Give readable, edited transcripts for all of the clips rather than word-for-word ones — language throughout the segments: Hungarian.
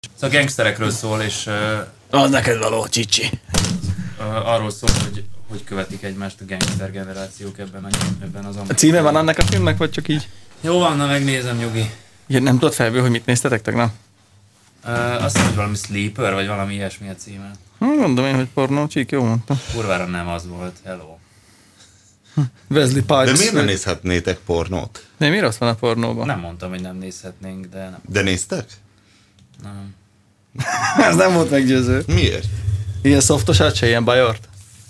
Szóval gangsterekről szól, és Az neked való, csicsi. arról szól, hogy követik egymást a gangster generációk ebben az A címe van annak a filmnek, vagy csak így? Jó van, na megnézem, Nyugi. Igen, nem tudod felből, hogy mit néztetek tegnap? Azt hiszem, hogy valami Sleeper, vagy valami ilyesmi a címe. Mondom én, hogy pornó, csík, jó mondta. Kurvára nem az volt, hello. Wesley Pipes. De miért nem nézhetnétek pornót? De mi rossz van a pornóban? Nem mondtam, hogy nem nézhetnénk, de nem. De néztek? Nem. Ez nem volt meggyőző. Miért? Ilyen szoftosát se, ilyen bajort?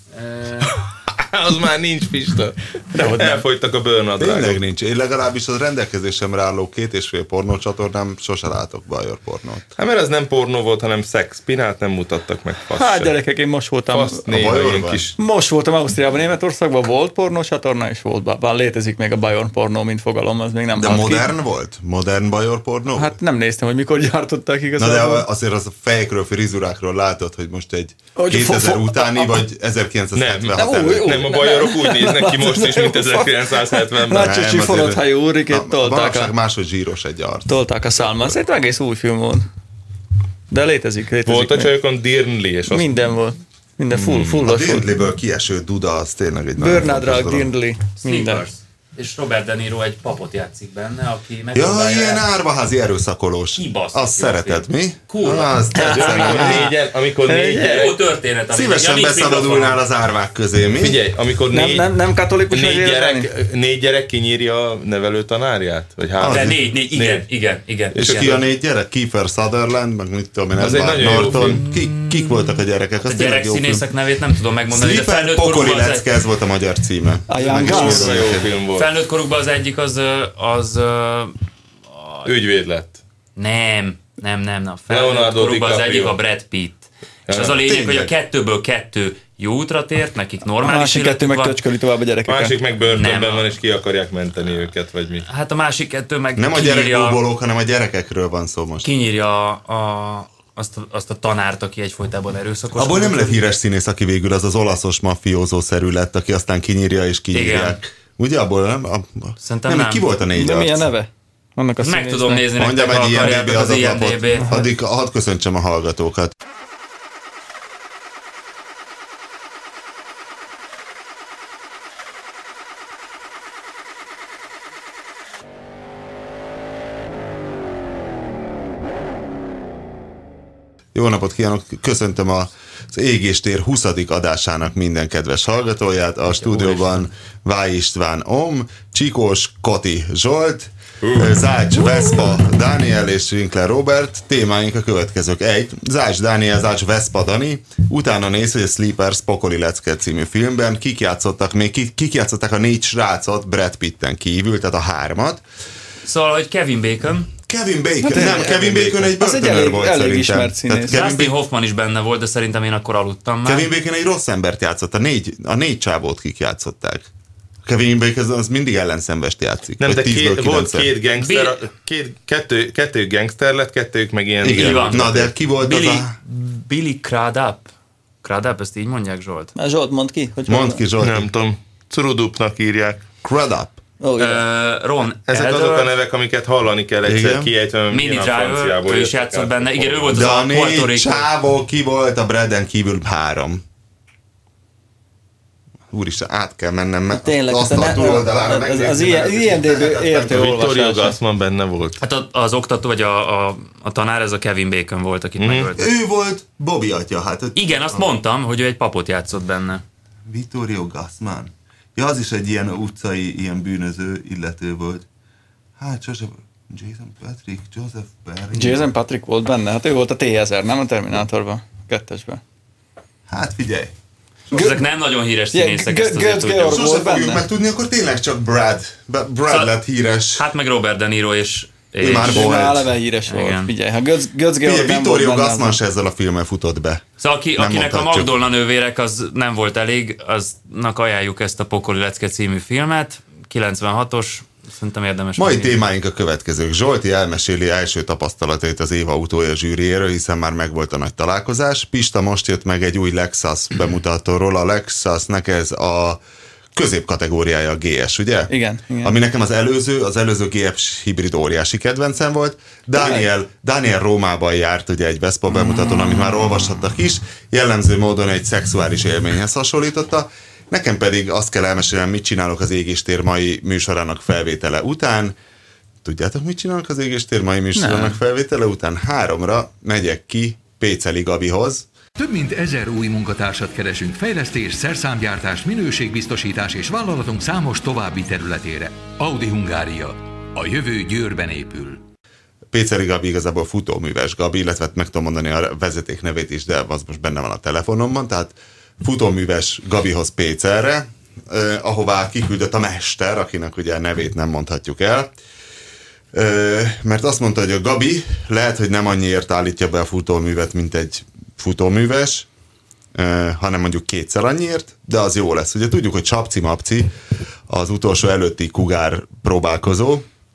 Az már nincs, Pista. Elfogytak a bőrnadrágok. Tényleg nincs. Én legalábbis az rendelkezésemre álló 2,5 pornócsatornám sose látok bajor pornót. Hát mert ez nem pornó volt, hanem szex. Pinát nem mutattak meg, fasz Hát se. gyerekek, én most voltam... Fasz néha ilyen kis... Most voltam Ausztriában, Németországban, volt pornócsatorna, és volt, bár létezik még a bajor pornó, mint fogalom, az még nem De halt modern ki. volt? Modern bajor pornó? Hát nem néztem, hogy mikor gyártották na igazából. de azért az a fejekről, frizurákról látod, hogy most egy Hogy 2000 utáni, vagy 1976 előtt. Nem, a bajorok úgy néznek ki most is, mint 1970-ben. Nagy csicsi azért- forrott hajú úrikét tolták Manapság máshogy zsíros egy arc. tolták a szálmon. Szerintem egész új film volt. De létezik Volt a még. csajokon Dirnli, és azt Minden volt. Minden A fullos volt. Dirndliből kieső Duda, az tényleg egy nagyon Bernard fontos Drag, dolog. Dirndli, minden. Sleepers. És Robert De Niro egy papot játszik benne, aki Ja, megpróbálja... ilyen árvaházi erőszakolós. Kibaszott Azt jó szereted, film. mi? Kurva. Azt amikor négy gyerek... Jó történet, ami... Szívesen nincs beszabadulnál mikrofon. az árvák közé, mi? Figyelj, amikor Nem katolikus vagy érzelmi? négy gyerek kinyírja a nevelő tanárját? Vagy három? De négy, igen. És ki a 4 gyerek? Kiefer Sutherland, meg mit tudom én, Az egy Edward nagyon jó Norton. Kik voltak a gyerekek? A Az tényleg jó film. gyerekszínészek nevét nem tudom megmondani, de Sleeper, felnőtt Pokoli korukban, lecke, ez volt a magyar címe. A Young Meg is Guns. mondom Jó neked. film volt. felnőtt korukban az egyik az Ügyvéd lett. nem. A felnőtt Leonardo korukban az DiCaprio. egyik a Brad Pitt. És az a lényeg, hogy a kettőből kettő jó útra tért, nekik A normális másik kettő életük meg van. töcsköli tovább a gyerekeket. Másik meg börtönben Nem. van, és ki akarják menteni őket, vagy mi. Hát a másik kettő meg Nem a kinyírja, gyerekbóbolók, hanem a gyerekekről van szó most. kinyírja azt a tanárt, aki egyfolytában erőszakos. Abból nem lett híres színész, aki végül az olaszos mafiózószerű lett, aki aztán kinyírja és kinyírják. Igen. Ugye abból nem? Szerintem nem. Ki volt a 4 De arc? milyen neve? Annak a Meg tudom nézni Mondjam nektek, ha egy IMDb akarjátok az adatlapot. IMDb. Addig hadd köszöntsem a hallgatókat. Jó napot kívánok! Köszöntöm az Égéstér 20. adásának minden kedves hallgatóját. A stúdióban Váj István Om, Csikós Kati Zsolt, Zács Veszpa Dániel és Winkler Robert. Témáink a következők. 1. Zács Dániel, Zács Veszpa Dani. Utána néz, hogy a Sleepers Pokoli lecke című filmben kik játszották a 4 srácot Brad Pitten kívül, tehát a 3-at. Szóval, hogy Kevin Bacon, Kevin Bacon, Hát nem, Kevin Bacon egy az egy börtönőr volt elég szerintem. ismert színész. Tehát Kevin Dustin Hoffman is benne volt, de szerintem én akkor aludtam már. Kevin Bacon egy rossz embert játszott, a négy csávót kik játszották. Kevin Bacon az mindig ellenszembest játszik. Nem, vagy de 10-ből volt 9-szer. két gangster, kettő gangster lett, kettőjük meg ilyen... Igen, van. na de ki volt az a... Billy Crudup? Crudup, ezt így mondják, Zsolt? Na, Zsolt, mondd ki. Hogy Mondd ki, Zsolt. Nem tudom, Curudupnak írják. Crudup. Ó, igen. Ron Ezek Elder, azok a nevek, amiket hallani kell egyszer Igen. kiejtve, Mini Driver, ő is játszott benne. Igen, ő volt az De a a Puerto 4 Rico. csávó ki volt a Braden kívül 3. Úristen, át kell mennem, mert Tényleg, azt hát a túloldalára megnézni, az mert ez IMDb értő Victoria olvasása. Gassman benne volt. Hát az oktató, vagy a tanár, ez a Kevin Bacon volt, akit megölt. Ő volt Bobby atya, hát... Igen, azt mondtam, hogy ő egy papot játszott benne. Vittorio Gassman. Ja, az is egy ilyen utcai, ilyen bűnöző illető volt. Hát sose... Jason Patrick, Joseph Barry. Jason Patrick volt benne, hát ő volt a T-1000, nem a Terminátorban, 2-esben. Hát figyelj. Ezek nem nagyon híres színészek, ezt azért Götz tudjuk. Georg Sose volt fogjuk benne? megtudni, akkor tényleg csak Brad lett híres. Hát meg Robert De Niro és már És volt. már eleve híres volt. Igen. Figyelj, ha Götz Georg Figyelj, nem volt Vittorio benne, Gassman az- se ezzel a filmmel futott be. Szóval Nem akinek a mondhatjuk. Magdolna nővérek az nem volt elég, aznak ajánljuk ezt a Pokoli lecke című filmet. 96-os, szerintem érdemes Mai megnézni. témáink a következők. Zsolti elmeséli első tapasztalatait az év autója zsűriéről, hiszen már megvolt a nagy találkozás. Pista most jött meg egy új Lexus bemutatóról. A Lexusnek ez a középkategóriája a GS, ugye? Igen. Ami nekem az előző GS hibrid óriási kedvencem volt. Daniel Rómában járt ugye egy Vespa bemutatón, amit már olvashattak is, jellemző módon egy szexuális élményhez hasonlította. Nekem pedig azt kell elmesélnem, mit csinálok az Égéstér mai műsorának felvétele után. Tudjátok, mit csinálok az Égéstér mai műsorának felvétele után? 3-ra megyek ki Péceli Gabihoz. Több mint 1000 új munkatársat keresünk fejlesztés, szerszámgyártás, minőségbiztosítás és vállalatunk számos további területére. Audi Hungária. A jövő Győrben épül. Péceli Gabi igazából futóműves Gabi, illetve meg tudom mondani a vezeték nevét is, de az most benne van a telefonomban, tehát futóműves Gabihoz Pécelre, ahová kiküldött a mester, akinek ugye a nevét nem mondhatjuk el, mert azt mondta, hogy a Gabi lehet, hogy nem annyiért állítja be a futóművet, mint egy futóműves, hanem mondjuk 2-szer annyiért, de az jó lesz. Ugye tudjuk, hogy Csapci-Mapci, az utolsó előtti Kugár próbálkozó,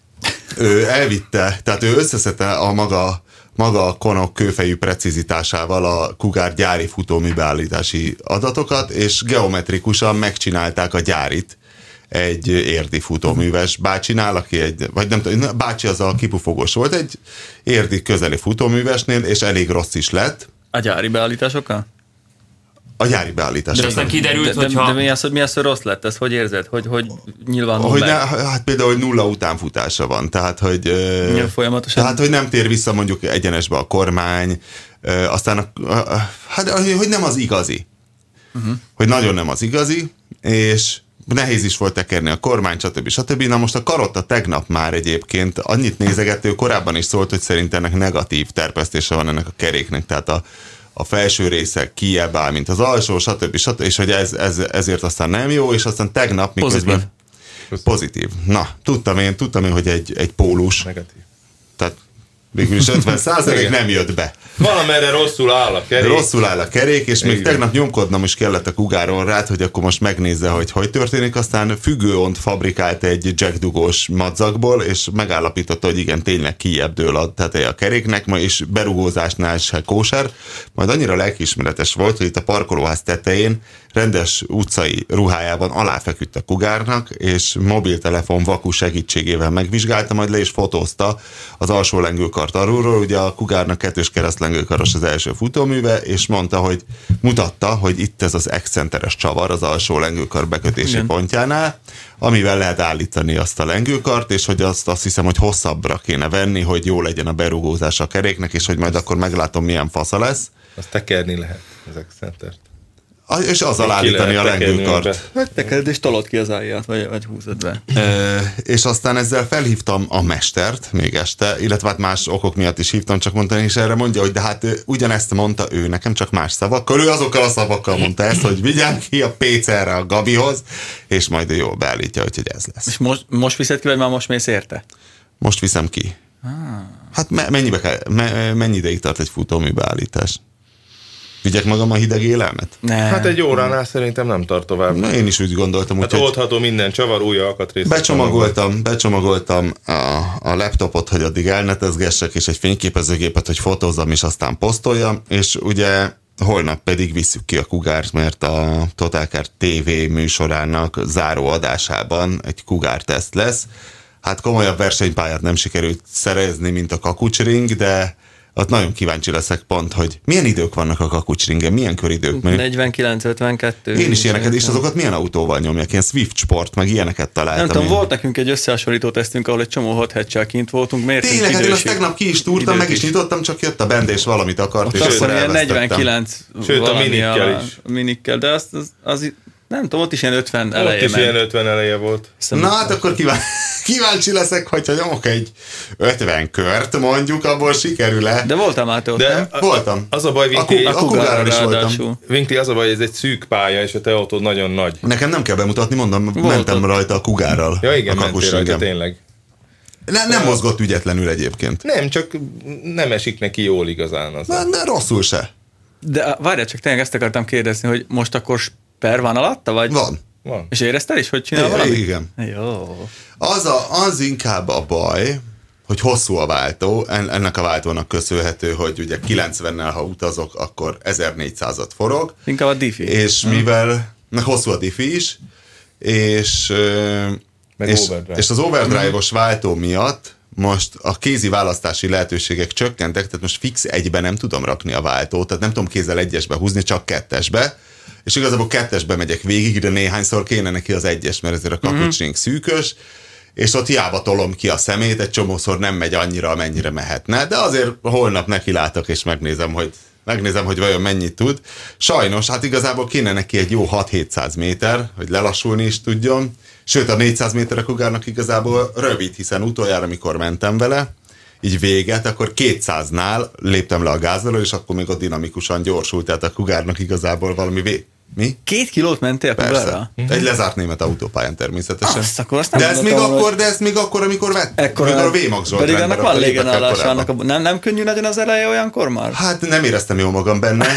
ő elvitte, tehát ő összeszedte a maga konok kőfejű precizitásával a Kugár gyári futóműbeállítási adatokat, és geometrikusan megcsinálták a gyárit egy érdi futóműves bácsinál, aki vagy nem tudom, bácsi az a kipufogós volt, egy érdi közeli futóművesnél, és elég rossz is lett. A gyári beállításokkal? A gyári beállításokkal. De aztán kiderült, hogyha... De mi az, hogy rossz lett? Ez hogy érzed? Hogy nyilvánul meg? Hát például, hogy 0 utánfutása van, tehát, hogy... folyamatosan? Tehát, hogy nem tér vissza mondjuk egyenesbe a kormány, aztán hát, hogy nem az igazi. Hogy nagyon nem az igazi, és nehéz is volt tekerni a kormány, stb. Na most a Karotta tegnap már egyébként annyit nézegető, korábban is szólt, hogy szerint ennek negatív terpesztése van ennek a keréknek, tehát a felső része kijebb áll, mint az alsó, stb. És hogy ezért aztán nem jó, és aztán tegnap miközben... Pozitív. Na, tudtam én, hogy egy pólus. Negatív. Tehát végül is 50% nem jött be. Valamerre rosszul áll a kerék. Rosszul áll a kerék, és még tegnap nyomkodnom is kellett a Kugáron rád, hogy akkor most megnézze, hogy történik. Aztán függőont fabrikált egy jackdugós madzagból, és megállapította, hogy igen, tényleg kijebb dől a teteje a keréknek, és berugózásnál se kóser. Majd annyira lelkiismeretes volt, hogy itt a parkolóház tetején rendes utcai ruhájában aláfeküdt a Kugárnak, és mobiltelefon vaku segítségével megvizsgálta, majd le is fotózta az alsó lengőkart alulról. Ugye a Kugárnak 2-s keresztlengőkaros az első futóműve, és mutatta, hogy itt ez az excenteres csavar az alsó lengőkar bekötési pontjánál, amivel lehet állítani azt a lengőkart, és hogy azt hiszem, hogy hosszabbra kéne venni, hogy jó legyen a berugózás a keréknek, és hogy majd akkor meglátom, milyen fasza lesz. Azt tekerni lehet, az excentert. És azzal állítani a lengőkart. Tekered és tolod ki az áját, vagy húzod be. És aztán ezzel felhívtam a mestert még este, illetve hát más okok miatt is hívtam, csak mondani, és erre mondja, hogy de hát ugyanezt mondta ő nekem, csak más szavakkal. Ő azokkal a szavakkal mondta ezt, hogy vigyen ki a PCR-re a Gabihoz, és majd ő jól beállítja, hogy ez lesz. És most viszed ki, vagy már most mész érte? Most viszem ki. Hát mennyi ideig tart egy futóműbeállítás? Vigyek magam a hideg élelmet? Nem. Hát egy óránál szerintem nem tart tovább. Na, én is úgy gondoltam. Hát oldható minden csavar, új alkatrész. Becsomagoltam a laptopot, hogy addig elnetezgessek, és egy fényképezőgépet, hogy fotózzam, és aztán posztoljam, és ugye holnap pedig visszük ki a Kugárt, mert a Totalcar TV műsorának záró adásában egy Kugár teszt lesz. Hát komolyabb versenypályát nem sikerült szerezni, mint a Kakucsring, de ott nagyon kíváncsi leszek pont, hogy milyen idők vannak a Kakucsringen, milyen köridők. 49-52. Én is ilyeneket, és azokat milyen autóval nyomják, ilyen Swift Sport, meg ilyeneket találtam. Nem tudom, volt nekünk egy összehasonlító tesztünk, ahol egy csomó hot hatch-sel kint voltunk, mértünk időség. Tényleg, hát én azt tegnap ki is túrtam, meg is nyitottam, csak jött a bende, és valamit akart, és akkor ilyen 49 sőt, a minikkel is. Minikkel, de az nem tudom, ott is ilyen 50 eleje. Ott is ilyen 50 eleje volt. Na hát akkor kíváncsi leszek, hogyha nyomok egy 50 kört, mondjuk, abból sikerül-e. De voltál már te ott, nem? Voltam. Az a baj, Vinkti, a Kugárral is voltam. Vinkti, az a baj, ez egy szűk pálya, és a te autód nagyon nagy. Nekem nem kell bemutatni, mondom, mentem rajta a Kugárral. Ja igen, mentél rajta, tényleg. Nem mozgott ügyetlenül egyébként. Nem, csak nem esik neki jól igazán az. De rosszul se. De várjál, csak tényleg ezt akartam kérdezni, hogy most akkor per van alatta, vagy? Van. És érezted is, hogy csinál valamit? Igen. Jó. Az inkább a baj, hogy hosszú a váltó, ennek a váltónak köszönhető, hogy ugye 90-nel, ha utazok, akkor 1400-at forog. Inkább a diffi. És mivel, meg hosszú a diffi is, és az overdrive-os váltó miatt most a kézi választási lehetőségek csökkentek, tehát most fix egybe nem tudom rakni a váltót, tehát nem tudom kézzel egyesbe húzni, csak kettesbe, és igazából kettesbe megyek végig, de néhányszor kéne neki az egyes, mert ezért a kapucsink szűkös, és ott hiába tolom ki a szemét, egy csomószor nem megy annyira, amennyire mehetne, de azért holnap nekilátok, és megnézem, hogy vajon mennyit tud. Sajnos, hát igazából kéne neki egy jó 6-700 méter, hogy lelassulni is tudjon, sőt a 400 méterek Cougarnak igazából rövid, hiszen utoljára, amikor mentem vele, így véget, akkor 200-nál léptem le a gázról, és akkor még ott dinamikusan gyorsult, tehát a Cougarnak igazából valami Mi? 2 kilót mentél Cougarra? Egy lezárt német autópályán természetesen. Azt de ez még akkor, amikor a V-Max Zsolt. Pedig annak van légenállása, nem könnyű nagyon az eleje olyankor már? Hát nem éreztem jól magam benne,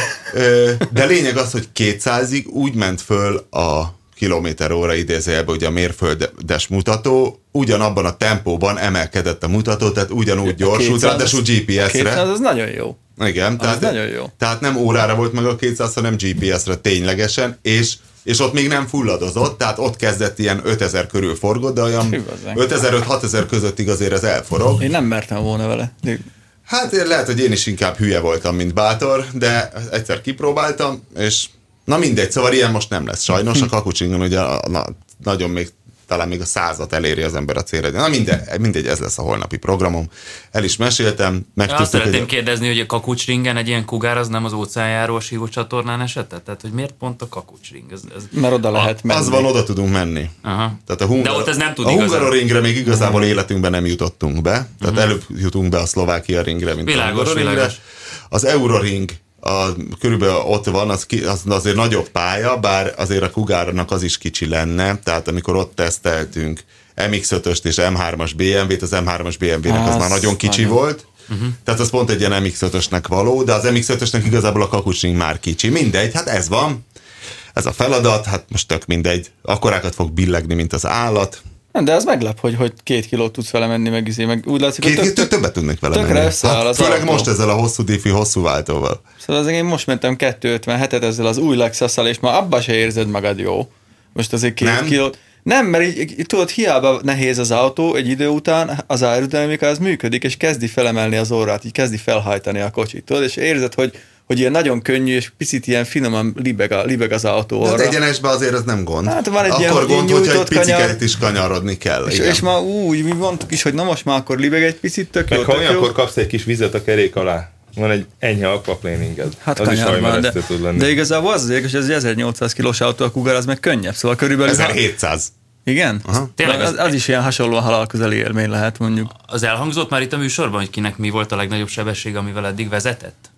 de lényeg az, hogy 200-ig úgy ment föl a kilométer-óra idézőjelben, ugye a mérföldes mutató, ugyanabban a tempóban emelkedett a mutató, tehát ugyanúgy gyorsult, ráadásul GPS-re. 200 az nagyon jó. Igen, nagyon jó. Tehát nem órára volt meg a 200, hanem GPS-re ténylegesen, és ott még nem fulladozott, tehát ott kezdett ilyen 5000 körül forgott, de olyan 5000-6000 közöttig azért ez elforog. Én nem mertem volna vele. Hát lehet, hogy én is inkább hülye voltam, mint bátor, de egyszer kipróbáltam, és na mindegy, szóval ilyen most nem lesz sajnos. A kapucsingon ugye nagyon még talán még a 100-at eléri az ember a célra. Na mindegy, ez lesz a holnapi programom. El is meséltem. Azt szeretném kérdezni, hogy a kakucsringen egy ilyen Cougar az nem az óceánjáró sírócsatornán esett? Tehát, hogy miért pont a kakucsring? Mert oda lehet menni. Az van, oda tudunk menni. Aha. Tehát de ott ez nem tud a Hungaroringre még igazából életünkben nem jutottunk be. Tehát előbb jutunk be a Szlovákia ringre, mint a Hungaroringre. Az Euroring körülbelül ott van, az azért nagyobb pálya, bár azért a Cougarnak az is kicsi lenne, tehát amikor ott teszteltünk MX-5-öst és M3-as BMW-t, az M3-as BMW-nek az már nagyon kicsi volt, tehát az pont egy ilyen MX-5-ösnek való, de az MX-5-ösnek igazából a kakucsring már kicsi. Mindegy, hát ez van, ez a feladat, hát most tök mindegy, akkorákat fog billegni, mint az állat. De az meglep, hogy 2 kilót tudsz vele menni, meg úgy látszik, hogy többet tudnék vele menni. Főleg most ezzel a hosszú diffű, hosszú váltóval. Szóval azért én most mentem 257-et ezzel az új Lexusszal, és már abba se érzed magad jó. Most azért 2 kilót. Nem, mert így tudod, hiába nehéz az autó, egy idő után az aerodinamika az működik, és kezdi felemelni az órát, így kezdi felhajtani a kocsit, tudod, és érzed, hogy ilyen nagyon könnyű, és picit ilyen finoman libeg az autó orra. De egyenesben azért ez nem gond. Hát van egy akkor ilyen gond, hogyha egy piciket is kanyarodni kell. És már úgy, mi mondtuk is, hogy na most már akkor libeg egy picit, tök jó. Meg ha olyankor kapsz egy kis vizet a kerék alá, van egy enyhe aquaplaninged. Hát az is hajmeresztő tud lenni. De igazából az azért, hogy az 1800 kilós autó a Cougar, az meg könnyebb, szóval körülbelül... 1700. Igen? Tényleg az is ilyen hasonlóan halálközeli élmény lehet, mondjuk. Az elhangzott már itt a műsorban, hogy kinek mi volt a legnagyobb sebesség, amivel eddig vezetett?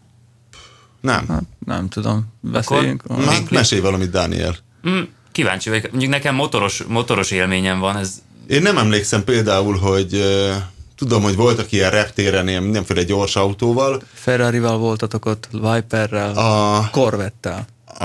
Nem. Hát, nem tudom. Beszéljünk. Mesélj valamit, Dániel. Kíváncsi vagyok. Mondjuk nekem motoros élményem van. Ez... Én nem emlékszem például, hogy tudom, hogy voltak ilyen reptéren ilyen mindenféle gyors autóval. Ferrarival voltatok ott, Viperrel, Corvette-tel.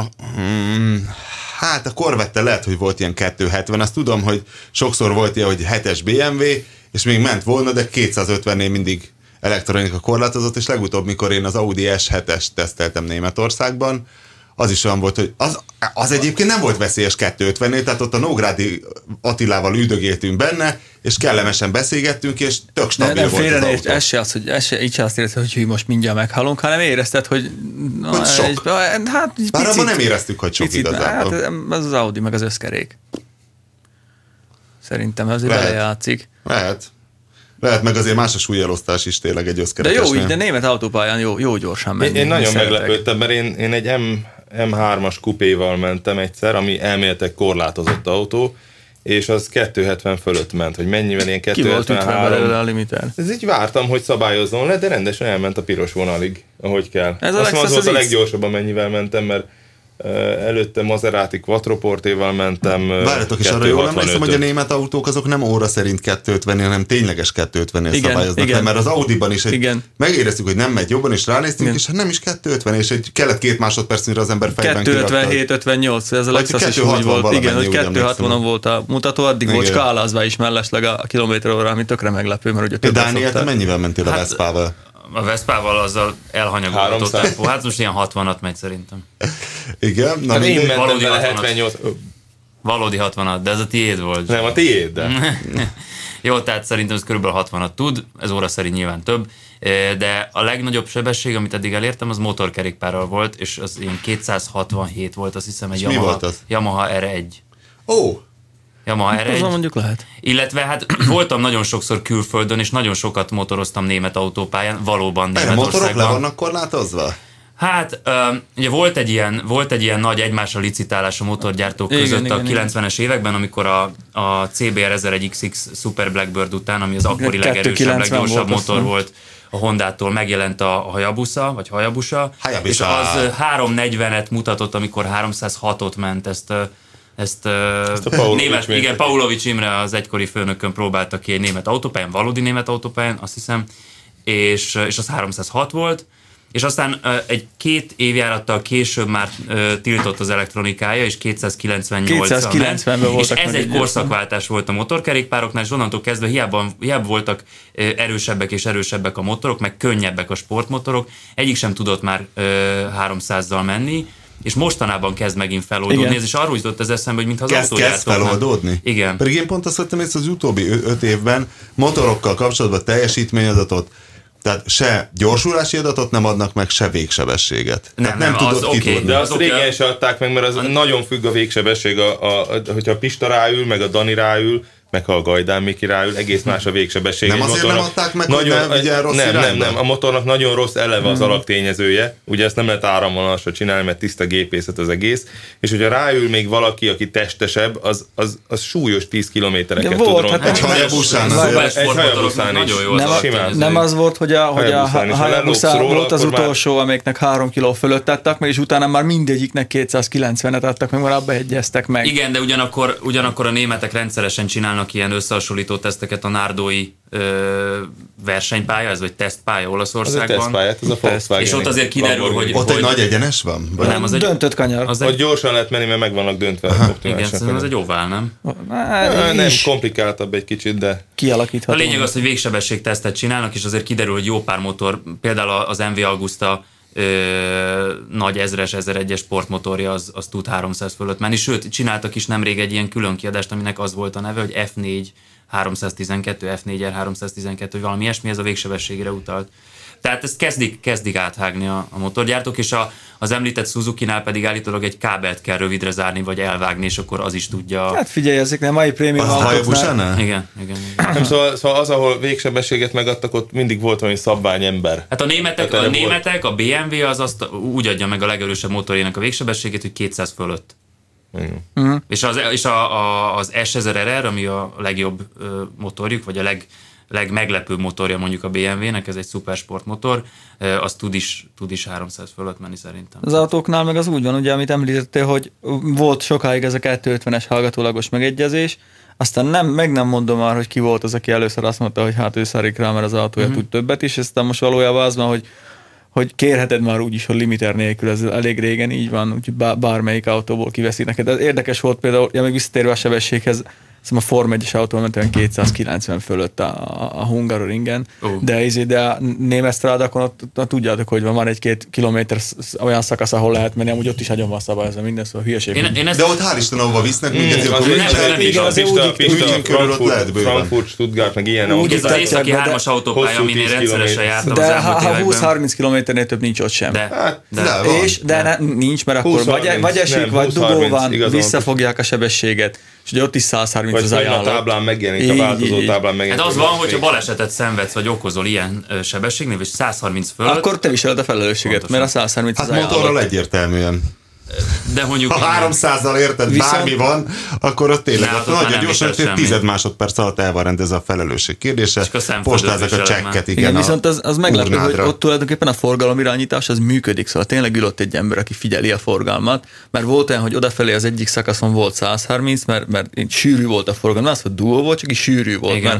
Hát a Corvette lehet, hogy volt ilyen 270, azt tudom, hogy sokszor volt ilyen, hogy 7-es BMW, és még ment volna, de 250-nél mindig elektronika korlátozott, és legutóbb, mikor én az Audi S7-est teszteltem Németországban, az is olyan volt, hogy az egyébként nem volt veszélyes 250-nél, tehát ott a Nógrádi Attilával üldögéltünk benne, és kellemesen beszélgettünk, és tök stabil volt az autó. Ez se így se azt érezted, hogy most mindjárt meghalunk, hanem érezted, hogy... hogy sok. Bár abban nem éreztük, hogy sok igazából. Hát ez az Audi, meg az összkerék. Szerintem ez belejátszik. Lehet, meg azért más a súlyelosztás is tényleg egy összkerekesnél. De jó, így, de német autópályán jó gyorsan menni. Én nagyon meglepődtem, mert én egy M3-as kupéval mentem egyszer, ami elméletek korlátozott autó, és az 270 fölött ment, hogy mennyivel ilyen 273. a limiter. Ez így vártam, hogy szabályozzon le, de rendesen elment a piros vonalig, ahogy kell. Ez az volt a leggyorsabb, amennyivel mentem, mert előtte Maserati Quattroportéval mentem. Várjatok, és arra jól emlékszem, hogy a német autók azok nem óra szerint 250-nél, hanem tényleges 250-nél szabályoznak le, mert az Audiban is megéreztük, hogy nem megy jobban, és ránéztünk, és hát nem is 250, és kellett 2 másodperc, mire az ember fejben kirakta. 257-58, ez a Lexus is úgy volt. Igen, hogy 260-on volt a mutató, addig volt skálázva is mellesleg a kilométeróra, ami tökre meglepő, mert ugye többet Dániel, te mennyivel mentél a Veszpával? A Veszpával azzal elhanyagolható tempó. Hát most ilyen 60-at megy szerintem. Igen? Na, én mentem vele 78. Valódi 60-at, de ez a tiéd volt. Nem, a tiéd, de. Jó, tehát szerintem ez körülbelül 60-at tud, ez óra szerint nyilván több, de a legnagyobb sebesség, amit eddig elértem, az motorkerékpárral volt, és az ilyen 267 volt, azt hiszem egy Yamaha R1. Ó! Yamaha R1. Azon mondjuk lehet. Illetve hát voltam nagyon sokszor külföldön, és nagyon sokat motoroztam német autópályán, valóban Németországban. A motorok le vannak korlátozva? Hát, ugye volt egy ilyen nagy egymásra licitálás a motorgyártók között a 90-es években, amikor a CBR 1001XX Super Blackbird után, ami az akkori legerősebb, leggyorsabb motor volt a Hondától, megjelent a Hayabusa, és az 340-et mutatott, amikor 306-ot ment, ezt Paulovics Imre, az egykori főnökön próbálta ki egy német autópályán, valódi német autópályán, azt hiszem, és az 306 volt, és aztán egy-két évjárattal később már tiltott az elektronikája, és 290-ben voltak. És ez egy korszakváltás volt a motorkerékpároknál, és onnantól kezdve hiába voltak erősebbek és erősebbek a motorok, meg könnyebbek a sportmotorok, egyik sem tudott már 300-zal menni, és mostanában kezd megint feloldódni, ez is arról jutott az eszembe, hogy mintha az autógyártóknak... Kezd feloldódni? Igen. Pedig én pont azt vettem észre az utóbbi 5 évben motorokkal kapcsolatban teljesítményadatot, tehát se gyorsulási adatot nem adnak meg, se végsebességet. Nem tudod kitudni. De azt régen se adták meg, mert az nagyon függ a végsebesség, hogyha a Pista ráül, meg a Dani ráül, meg ha a Gajdán Miki ráül, egész más a végsebesség. Nem azért nem adták meg, hogy nem vigyen rossz irányba? Nem, a motornak nagyon rossz eleve az alaktényezője, ugye ezt nem lehet áramvonalasra csinálni, mert tiszta gépészet az egész, és hogyha ráül még valaki, aki testesebb, az súlyos 10 kilométereket tud rontani. Egy Hayabuszán is. Nem az volt, hogy a Hayabusa volt az utolsó, amelyiknek 3 kiló fölött adtak meg, és utána már mindegyiknek 290-et adtak meg, mert abba egyeztek meg. Igen, de ugyanakkor a németek rendszeresen csinálnak ilyen összehasonlító teszteket a nárdói versenypálya, ez vagy tesztpálya Olaszországban. Ez a tesztpályát, ez a Volkswagen. És ott azért kiderül, hogy... Ott egy nagy egyenes van? Nem, az egy döntött kanyar. Ott gyorsan lehet menni, mert meg vannak döntve. Igen, szerintem ez egy ovál, nem? Nem, komplikáltabb egy kicsit, de... Kialakítható. A lényeg az, hogy végsebességtesztet csinálnak, és azért kiderül, hogy jó pár motor, például az MV Agusta nagy 1000-es, 1001-es sportmotorja az tud 300 fölött menni. Sőt, csináltak is nemrég egy ilyen külön kiadást, aminek az volt a neve, hogy F4 312, F4R 312, vagy valami ilyesmi, ez a végsebességre utalt. Tehát ezt kezdik áthágni a motorgyártók, és az említett Suzuki-nál pedig állítólag egy kábelt kell rövidre zárni, vagy elvágni, és akkor az is tudja... Hát figyelj, ezeknél mai prémium autóknál. Igen. Nem, szóval az, ahol végsebességet megadtak, ott mindig volt valami szabványember. Hát a németek, a BMW az azt úgy adja meg a legerősebb motorjának a végsebességét, hogy 200 fölött. És az S1000RR, ami a legjobb motorjuk, vagy a legmeglepőbb motorja mondjuk a BMW-nek, ez egy szupersport motor, az tud is 300 fölött menni szerintem. Az autóknál meg az úgy van, ugye, amit említettél, hogy volt sokáig ez a 250-es hallgatólagos megegyezés, aztán nem mondom már, hogy ki volt az, aki először azt mondta, hogy hát ő szarik rá, mert az autója tud többet is, aztán most valójában az van, hogy kérheted már úgy is, hogy limiter nélkül, ez elég régen így van, úgyhogy bármelyik autóból kiveszi neked. Ez érdekes volt például, még visszatérve a sebességhez, a Form 1-es autó ment 290 fölött a Hungaroringen, de a német strádakon ott tudjátok, hogy van egy-két kilométer olyan szakasz, ahol lehet menni, amúgy ott is nagyon van szabályozva minden, szóval hülyeség. De ott hál' Isten, ahova visznek minket, akkor Frankfurt, Stuttgart, meg ilyen. Úgy ez az északi 3-as autópálya, aminél rendszeresen jártam az elmúlt években. De ha 20-30 kilométernél több nincs ott sem. De nincs, mert akkor vagy esik, vagy dugó van, visszafogják a sebességet. És ugye ott is 130 vagy az ajánlat. Vagy a táblán megjelenik, a változó táblán megjelenik. Hát az van, hogyha balesetet szenvedsz, vagy okozol ilyen sebességnél, vagy 130 fölött. Akkor te viseled a felelősséget, pontosan. Mert a 130 az ajánlat. Hát motorral egyértelműen. De mondjuk... Ha 300-zal érted, bármi van, akkor ott tényleg nagyon gyorsan, hogy 10 másodperc alatt el van rendezve a felelősség kérdése. Postázzak a csekket, igen. Viszont az meglepő, hogy ott tulajdonképpen a forgalomirányítás az működik, szóval tényleg ült egy ember, aki figyeli a forgalmat, mert volt olyan, hogy odafelé az egyik szakaszon volt 130, mert sűrű volt a forgalom, az, hogy duó volt, csak is sűrű volt. Igen.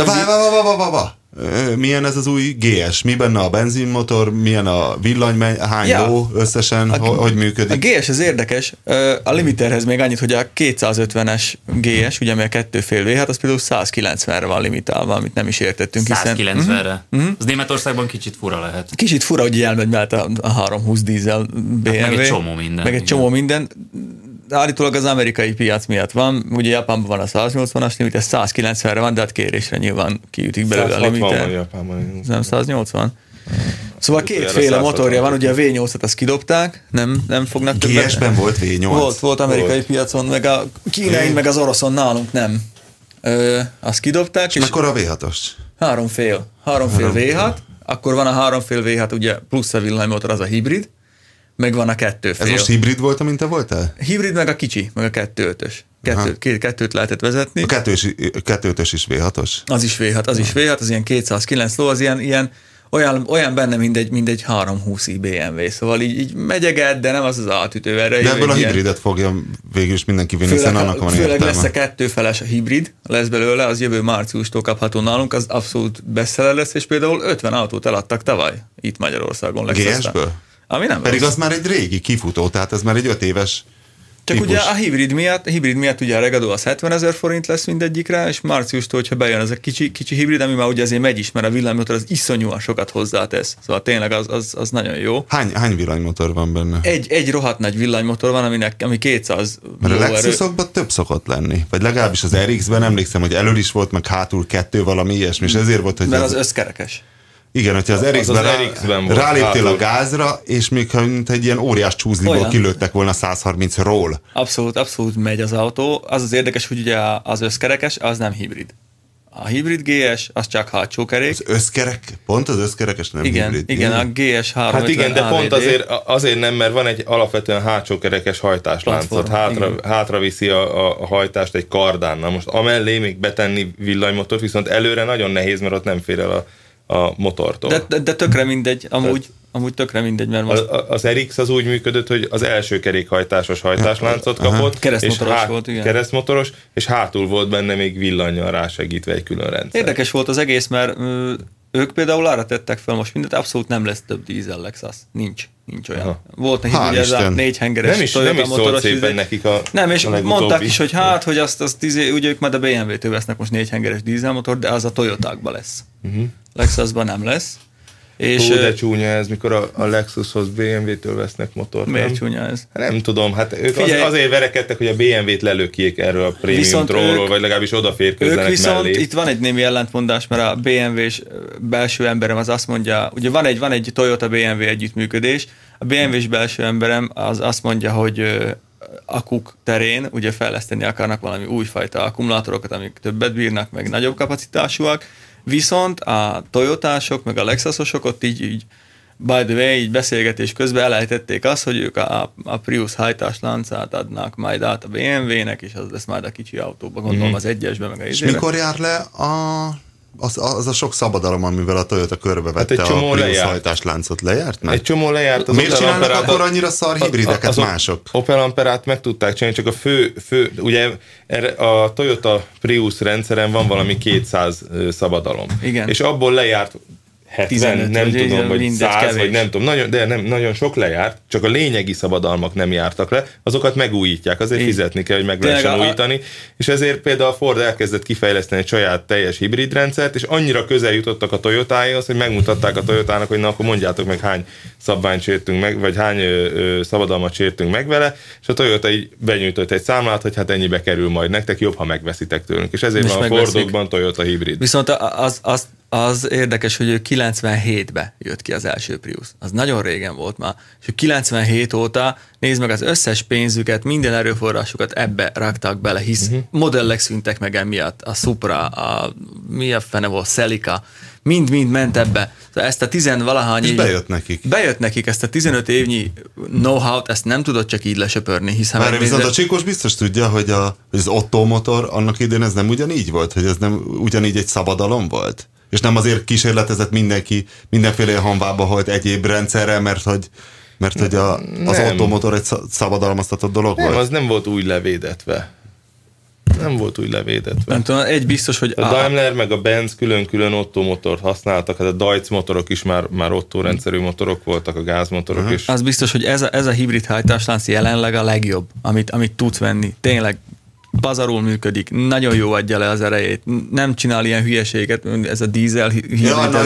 Milyen ez az új GS? Mi benne a benzinmotor? Milyen a villany? Hány ló összesen? Hogy működik? A GS az érdekes. A limiterhez még annyit, hogy a 250-es GS, ugye, ami a 2,5 V, hát az például 190-re van limitálva, amit nem is értettünk. 190-re? Az Németországban kicsit fura lehet. Kicsit fura, hogy elmegy mellett a 320 dízel BMW. Hát meg egy csomó minden. Meg egy csomó minden. állítólag az amerikai piac miatt van, ugye Japánban van a 180-as limit, ez 190-re van, de hát kérésre nyilván kiütik belőle a limitet. Japánban. Nem 180? Szóval kétféle motorja van, ugye a V8-at azt kidobták, nem fognak többet. GS-ben volt V8? Volt amerikai piacon, meg a kínai, meg az oroszon nálunk nem. Azt kidobták. És mekkora a V6-os? 3,5 V6, akkor van a 3,5 V6, ugye plusz a villanymotor, az a hibrid, meg van a 2,5. Ez most hibrid volt, amint te voltál? Hibrid meg a kicsi, meg a 2.5-ös. Kettőt lehetett vezetni. A 2.5-ös is V6-os? Az is V6, az ilyen 209 ló, az ilyen olyan benne, mint egy 320i BMW, szóval így megyeget, de nem az átütővel. De ebből a hibridet fogja végül is mindenki vinni, hiszen annak van értelme. Főleg lesz a kettőfeles hibrid, lesz belőle, az jövő márciustól kapható nálunk, az abszolút bestseller lesz, és például 50 autót eladtak tavaly itt Magyarországon. GS-ből? Ami nem pedig rossz. Az már egy régi kifutó, tehát ez már egy 5 éves csak típus. ugye a hibrid miatt ugye a Regado az 70 000 forint lesz mindegyikre, és márciustól, hogyha bejön ez a kicsi hibrid, ami már ugye azért megy is, mert a villanymotor az iszonyúan sokat hozzátesz. Szóval tényleg az nagyon jó. Hány villanymotor van benne? Egy rohadt nagy villanymotor van, ami 200 mert a Lexusokban több szokott lenni. Vagy legalábbis az RX-ben emlékszem, hogy elől is volt, meg hátul 2, valami ilyesmi, és ezért volt, hogy... Mert az összkerekes. Igen, hogyha az RX-ben ráléptél a gázra, és még mint egy ilyen óriás csúzliból kilőttek volna 130-ról. Abszolút megy az autó. Az érdekes, hogy ugye az összkerekes, az nem hibrid. A hibrid GS, az csak hátsó kerék. Az összkerek? Pont az összkerekes nem hibrid? Igen, a GS 350 Hát igen, de pont azért nem, mert van egy alapvetően hátsó kerekes hajtásláncot. Hátra viszi a hajtást egy kardán. Na most amellé még betenni villanymotort, viszont előre nagyon nehéz, mert ott nem fér el a motortól. De tökre mindegy, amúgy tökre mindegy, mert most... Az RX az úgy működött, hogy az első kerékhajtásos hajtásláncot kapott. Keresztmotoros volt, igen. Keresztmotoros, és hátul volt benne még villannyal rásegítve egy külön rendszer. Érdekes volt az egész, mert ők például arra tettek fel most mindent, abszolút nem lesz több dízel Lexus. Nincs olyan. Aha. Volt nekik ugye ez a 4 hengeres Toyota motoros. Nekik nem, és mondták is, hogy hogy azt ugye ők majd a BMW-től vesznek most 4 hengeres dízelmotor, de az a Toyotákban lesz. Lexusban nem lesz. És de csúnya ez, mikor a Lexushoz BMW-től vesznek motort. Miért csúnya ez? Nem tudom, hát ők azért verekedtek, hogy a BMW-t lelökjék erről a prémium trónról, vagy legalábbis odaférkőzzenek mellé. Ők viszont itt van egy némi ellentmondás, mert a BMW-s belső emberem az azt mondja, ugye van egy Toyota-BMW együttműködés, a BMW-s belső emberem az azt mondja, hogy akuk terén ugye fejleszteni akarnak valami újfajta akkumulátorokat, amik többet bírnak, meg nagyobb kapacitásúak, viszont a Toyotások, meg a Lexusosok ott így by the way, így beszélgetés közben elejtették azt, hogy ők a Prius hajtásláncát adnak majd át a BMW-nek, és az lesz majd a kicsi autóba, gondolom az egyesbe, meg a És mikor jár le az a sok szabadalom, amivel a Toyota körbevette a Prius hajtásláncot? Lejárt meg? Egy csomó lejárt. Miért csinálnak akkor annyira szar hibrideket mások? Opel Amperát meg tudták csinálni, csak a fő ugye a Toyota Prius rendszeren van valami 200 szabadalom. Igen. És abból lejárt 70, 15, nem tudom, vagy 100, kevés. Vagy nem tudom, nagyon sok lejárt, csak a lényegi szabadalmak nem jártak le, azokat megújítják, azért fizetni kell, hogy meg lehessen újítani, és ezért például a Ford elkezdett kifejleszteni egy saját teljes hibrid rendszert, és annyira közel jutottak a Toyotához, hogy megmutatták a Toyotának, hogy na akkor mondjátok meg, hány szabványt sértünk meg, vagy hány szabadalmat sértünk meg vele, és a Toyota így benyújtott egy számlát, hogy hát ennyibe kerül majd nektek, jobb, ha megveszik tőlünk. És ezért van a Fordokban Toyota hibrid. Viszont az érdekes, hogy ő 97-ben jött ki az első Prius. Az nagyon régen volt már. És 97 óta nézd meg az összes pénzüket, minden erőforrásukat ebbe raktak bele, hisz modellek szűntek meg emiatt. A Supra, mi a fene volt, Celica, mind ment ebbe. Ezt a 10-valahány év... Bejött nekik ezt a 15 évnyi know-how-t, ezt nem tudod csak így lesöpörni, hiszen... Már viszont a Csikós biztos tudja, hogy az Otto motor annak idén ez nem ugyanígy volt, hogy ez nem ugyanígy egy szabadalom volt? És nem azért kísérletezett mindenféle hanvába holt egyéb rendszerrel, mert hogy az Otto motor egy szabadalmaztatott dolog volt? Nem, az nem volt úgy levédetve. Nem tudom, egy biztos, hogy... A Daimler meg a Benz külön-külön Otto motort használtak, hát a Deutz motorok is már Otto rendszerű motorok voltak, a gázmotorok is. Az biztos, hogy ez a hibrid hajtáslánc jelenleg a legjobb, amit tudsz venni. Tényleg pazarul működik, nagyon jó adja le az erejét, nem csinál ilyen hülyeséget, ez a dízel hibrid.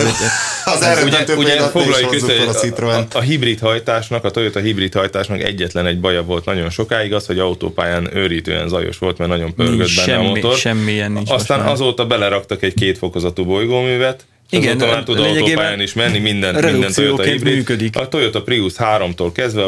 Az eredető foglaljuk össze, a hibrid hajtásnak, a Toyota hibrid hajtásnak egyetlen egy baja volt nagyon sokáig, az, hogy autópályán őrítően zajos volt, mert nagyon pörgött benne a motor. Semmilyen nincs. Aztán azóta beleraktak egy 2 fokozatú bolygóművet, igen, már tud autópályán is menni, minden Toyota hibrid. Működik. A Toyota Prius 3-tól kezdve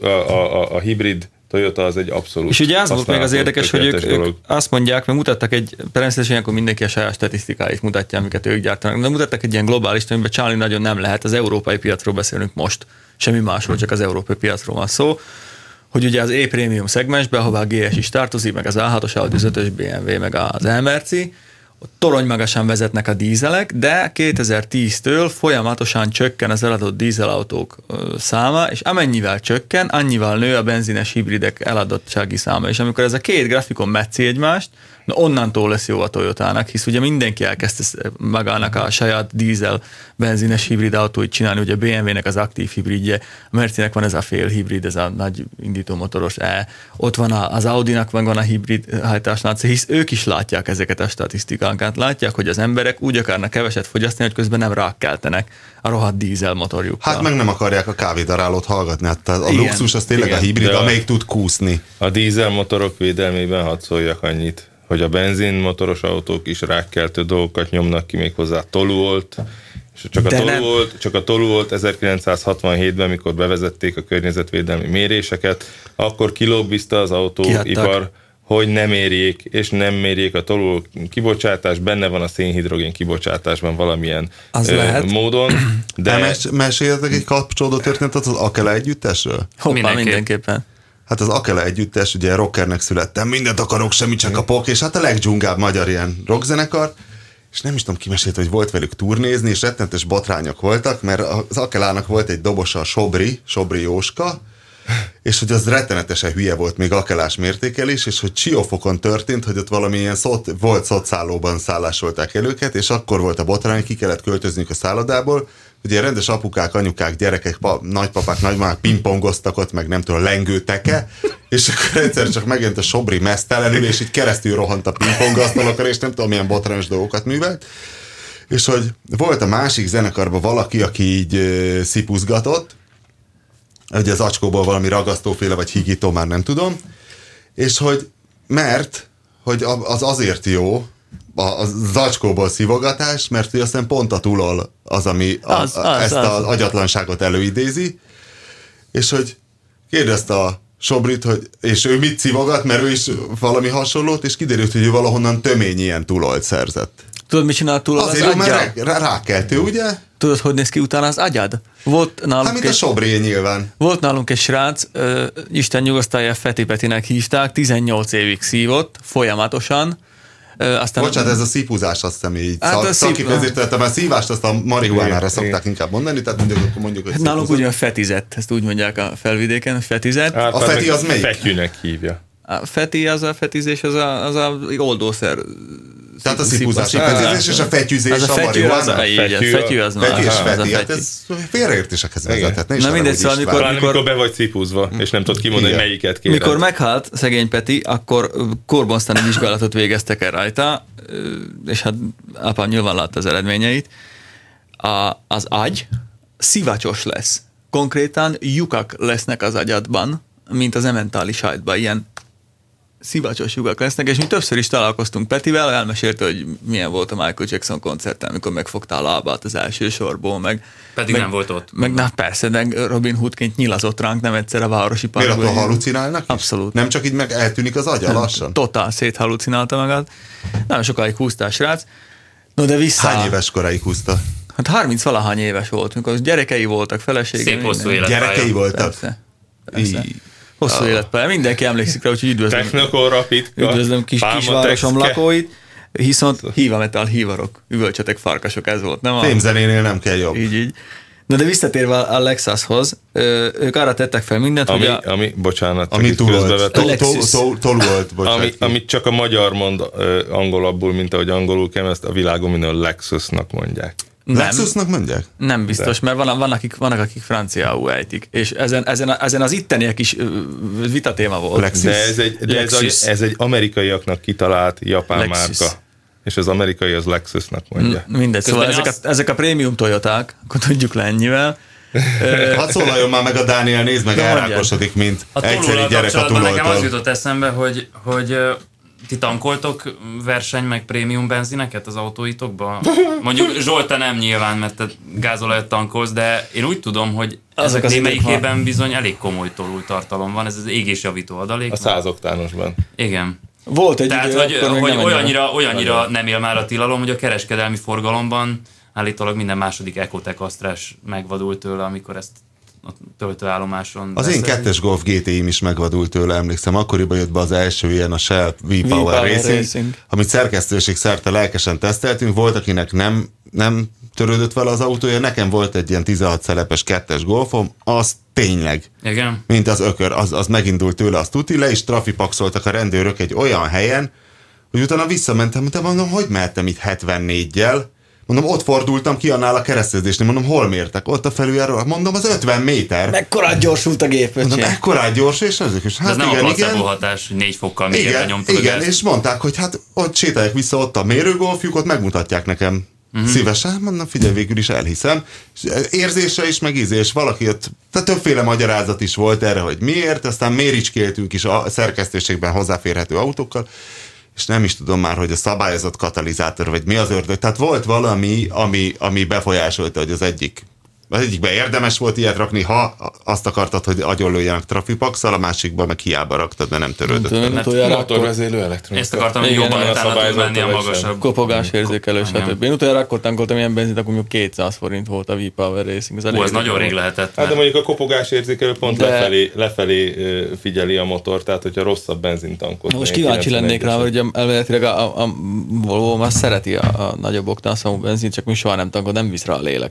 a hibrid Toyota az egy abszolút. És ugye az volt még az érdekes, hogy ők azt mondják, mert mutattak természetesen akkor mindenki a saját statisztikáit mutatja, amiket ők gyártanak, de mutattak egy ilyen globális, amiben csalni nagyon nem lehet, az európai piacról beszélünk most, semmi másról, csak az európai piacról van szó, hogy ugye az E-Premium szegmensben, ahová a GS is tartozik, meg az A6-os Audi, az 5-ös BMW, meg az E-Merci, ott torony-magasan vezetnek a dízelek, de 2010-től folyamatosan csökken az eladott dízelautók száma, és amennyivel csökken, annyival nő a benzines hibridek eladottsági száma. És amikor ez a két grafikon metszi egymást, na onnantól lesz jó a Toyotának, hisz ugye mindenki elkezdte magának a saját dízel benzines hibrid autóit csinálni, ugye a BMW-nek az aktív hibridje, a Mercinek van ez a fél hibrid, ez a nagy indítómotoros ott van az Audinak van a hibrid hajtásláncca, hisz ők is látják ezeket a statisztikákat, látják, hogy az emberek úgy akarnak keveset fogyasztani, hogy közben nem rákkeltenek a rohadt dízel motorjukkal. Hát meg nem akarják a kávédarálót hallgatni, hát a luxus az tényleg a hibrid, amelyik tud kúszni. A dízel motorok védelmében hadd szóljak annyit, hogy a benzinmotoros autók is rákkeltő dolgokat nyomnak ki, méghozzá tolóolt, és csak a tolóolt 1967-ben, mikor bevezették a környezetvédelmi méréseket, akkor kilobbizta az autóipar, hogy nem érjék, és nem mérjék a toló kibocsátás, benne van a szénhidrogén kibocsátásban valamilyen módon. De meséljetek egy kapcsolódó történetet az Akela együttesről? Hoppá, mindenképpen. Hát az Akela együttes, ugye rockernek születtem, mindent akarok, semmit csak kapok, és hát a legdzsungább magyar ilyen rockzenekar, és nem is tudom, ki mesélte, hogy volt velük turnézni, és rettenetes botrányok voltak, mert az Akelának volt egy dobosa, Sobri Jóska, és hogy az rettenetesen hülye volt még akelás mértékelés, és hogy Siófokon történt, hogy ott valamilyen volt szotszállóban szállásolták el őket, és akkor volt a botrány, ki kellett költözniük a szállodából, ugye rendes apukák, anyukák, gyerekek, nagypapák, nagymamák pingpongoztak ott, meg nem tudom, lengőteke, és akkor egyszer csak megjelent a Sobri meztelenül, és így keresztül rohant a pingpongasztalokra, és nem tudom, milyen botrányos dolgokat művelt. És hogy volt a másik zenekarban valaki, aki így szipuzgatott, ugye az acskóból valami ragasztóféle, vagy higító, már nem tudom, és hogy hogy az azért jó, a zacskóból szivogatás, mert hogy aztán pont a tulol az, ami az az agyatlanságot előidézi, és hogy kérdezte a Sobrit, hogy, és ő mit szivogat, mert ő is valami hasonlót, és kiderült, hogy ő valahonnan tömény ilyen tulolt szerzett. Tudod, mit csinál túl az agyja? Azért, mert rákeltő, ugye? Tudod, hogy néz ki utána az agyad? Volt nálunk hát, mint a Sobré nyilván. Volt nálunk egy srác, Isten nyugasztalja, Feti Petinek hívták, 18 évig szívott, folyamatosan. Aztán bocsánat, ez a szípuzás, azt hiszem így szakifejezést, mert szívást azt a marihuánára szokták inkább mondani, tehát mondjuk hogy nálunk ugyan fetizett, ezt úgy mondják a felvidéken, fetizett. A feti az melyik? Fetyűnek hívja. A feti, az a fetizés, az a oldószer. Tehát a szipuzás, a fetizés és a fetyűzés, a marihuána. Fetyű az már. Fetyű és feti, hát ez félreértésekhez vezethet. Na mindegy, szóval amikor be vagy cipuzva, és nem tudod kimondani, hogy melyiket kéred. Mikor meghalt szegény Peti, akkor korbonsztáni vizsgálatot végeztek el rajta, és hát apám nyilván látta az eredményeit. Az agy szivacsos lesz. Konkrétan lyukak lesznek az agyadban, mint az ementális sajtban, ilyen szivacsos lyukak lesznek, és mi többször is találkoztunk Petivel, elmesélte, hogy milyen volt a Michael Jackson koncerten, amikor megfogta a lábát az első sorból, pedig nem volt ott. Na persze, de Robin Hoodként nyilazott ránk nem egyszer a városi parkban. Miért attól halucinálnak is? Abszolút. Nem csak így meg eltűnik az agya lassan? Totál széthalucinálta magát. Nagyon sokáig húzta a srác. No, de vissza... Hány éves koráig húzta? Hát 30-valahány éves volt, mikor gyerekei voltak, felesége. Szép hosszú életpálya. Gyerekei voltak? Persze. Hosszú életpálya. Mindenki emlékszik rá, úgyhogy üdvözlöm kisvárosom lakóit. Viszont hívametal hívarok, üvölcsetek farkasok, ez volt, nem? Fémzenénél nem kell jobb. Így. Na de visszatérve a Lexushoz, ők arra tettek fel mindent, hogy ami tolult, amit csak a magyar mond angolabbul, mint ahogy angolul kell, ezt a világon minden Lexusnak mondják. Lexusnak mondják? Nem biztos, mert vannak, akik franciául ejtik. És ezen az itteniek is vitatéma volt. Lexus. De ez egy amerikaiaknak kitalált japán Lexus márka. És az amerikai az Lexusnak mondja. Mindegy, szóval ezek a prémium Toyoták, akkor tudjuk le ennyivel. Hadd szólaljon már meg a Dániel, nézd meg, elrákosodik, mint egyszerű gyerek a tulótól. Nekem az jutott eszembe, hogy ti tankoltok verseny meg prémium benzineket az autóitokba? Mondjuk Zsolt, te nem nyilván, mert te gázolajat tankolsz, de én úgy tudom, hogy ezek némelyikében bizony elég komoly tolultartalom van, ez az égésjavító adalék. A 100 oktánosban. Igen. Volt egy tehát, hogy olyannyira nem él már a tilalom, hogy a kereskedelmi forgalomban állítólag minden második Ecotec Astrás megvadult tőle, amikor ezt a töltőállomáson. Az én 2-es Golf GTI-m is megvadult tőle, emlékszem. Akkoriban jött be az első ilyen a Shell V-Power Racing, amit szerkesztőség szerte lelkesen teszteltünk. Volt, akinek nem törődött vele az autója. Nekem volt egy ilyen 16 szelepes 2-es Golfom, az tényleg, igen, mint az ökör, az megindult tőle, az tuti, le is trafipaxoltak a rendőrök egy olyan helyen, hogy utána visszamentem, de mondom, hogy mehettem itt 74-jel. Mondom, ott fordultam ki annál a keresztezésnél, mondom, hol mértek? Ott a felüljáró, mondom, az 50 méter. Mekkorát gyorsult a gép, mondom, ekkorát gyors, és ezek is. Hát ez nem a placebo hatás, hogy 4 fokkal mélyebbre nyomtad a gázt. És mondták, hogy hát ott sétálják vissza, ott a mérőgolfjuk, ott megmutatják nekem szívesen, mondom, figyelj, végül is elhiszem. Érzése is, meg ízés, valaki ott, tehát többféle magyarázat is volt erre, hogy miért, aztán méricskéltünk is a szerkesztőségben hozzáférhető autókkal, és nem is tudom már, hogy a szabályozott katalizátor, vagy mi az ördög. Tehát volt valami, ami befolyásolta, hogy az egyikben érdemes volt ilyet rakni, ha azt akartad, hogy agyonlőjenek trafipaxal, a másikban meg hiába raktad, de nem törődött. Motorvezérlő elektronikus. Ezt akartam, hogy jobban utána tud menni a magasabb. Kopogás érzékelő, stb. Én utoljára akkor tankoltam ilyen benzint, akkor mondjuk 200 forint volt a V-Power Racing. Ez nagyon rég lehetett. Hát de mondjuk a kopogás érzékelő pont lefelé figyeli a motor, tehát hogyha rosszabb benzint tankol. Most kíváncsi lennék rá, hogy elméletileg a Volvo már szereti a nagyobb oktánszámú benzint, csak mi soha nem tankol, nem visz rá a lélek.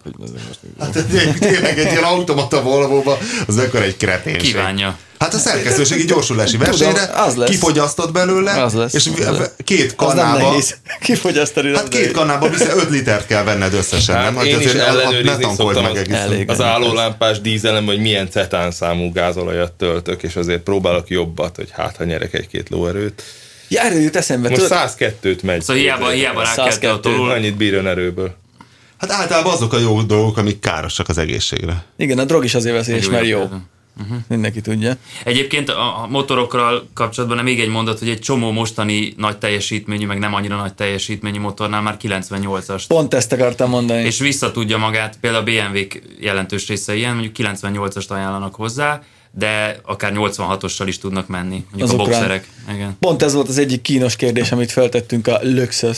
Tényleg egy ilyen automata Volvo-ba, az akkor egy kreténség. Kívánja. Hát a szerkesztőségi gyorsulási versenyre kifogyasztod belőle, és 2 kannába... Kifogyasztani. Hát 2 kannába vissza 5 litert kell venned összesen, hát nem? Hát én is ellenőrizni szoktam az állólámpás dízelem, hogy milyen cetán számú gázolajat töltök, és azért próbálok jobbat, hogy ha nyerek 1-2 lóerőt. Ja, erről jut eszembe. Most 102-t megy. Szóval hiába rákeltél a tolul. Annyit bírjon erőből. Hát általában azok a jó dolgok, amik károsak az egészségre. Igen, a drog is azért veszélyes, mert jó. Mindenki tudja. Egyébként a motorokkal kapcsolatban még egy mondat, hogy egy csomó mostani nagy teljesítményű, meg nem annyira nagy teljesítményű motornál már 98-as. Pont ezt akartam mondani. És visszatudja magát, például a BMW-k jelentős része ilyen, mondjuk 98-ast ajánlanak hozzá, de akár 86-ossal is tudnak menni, mondjuk a boxerek. Igen. Pont ez volt az egyik kínos kérdés, amit feltettünk a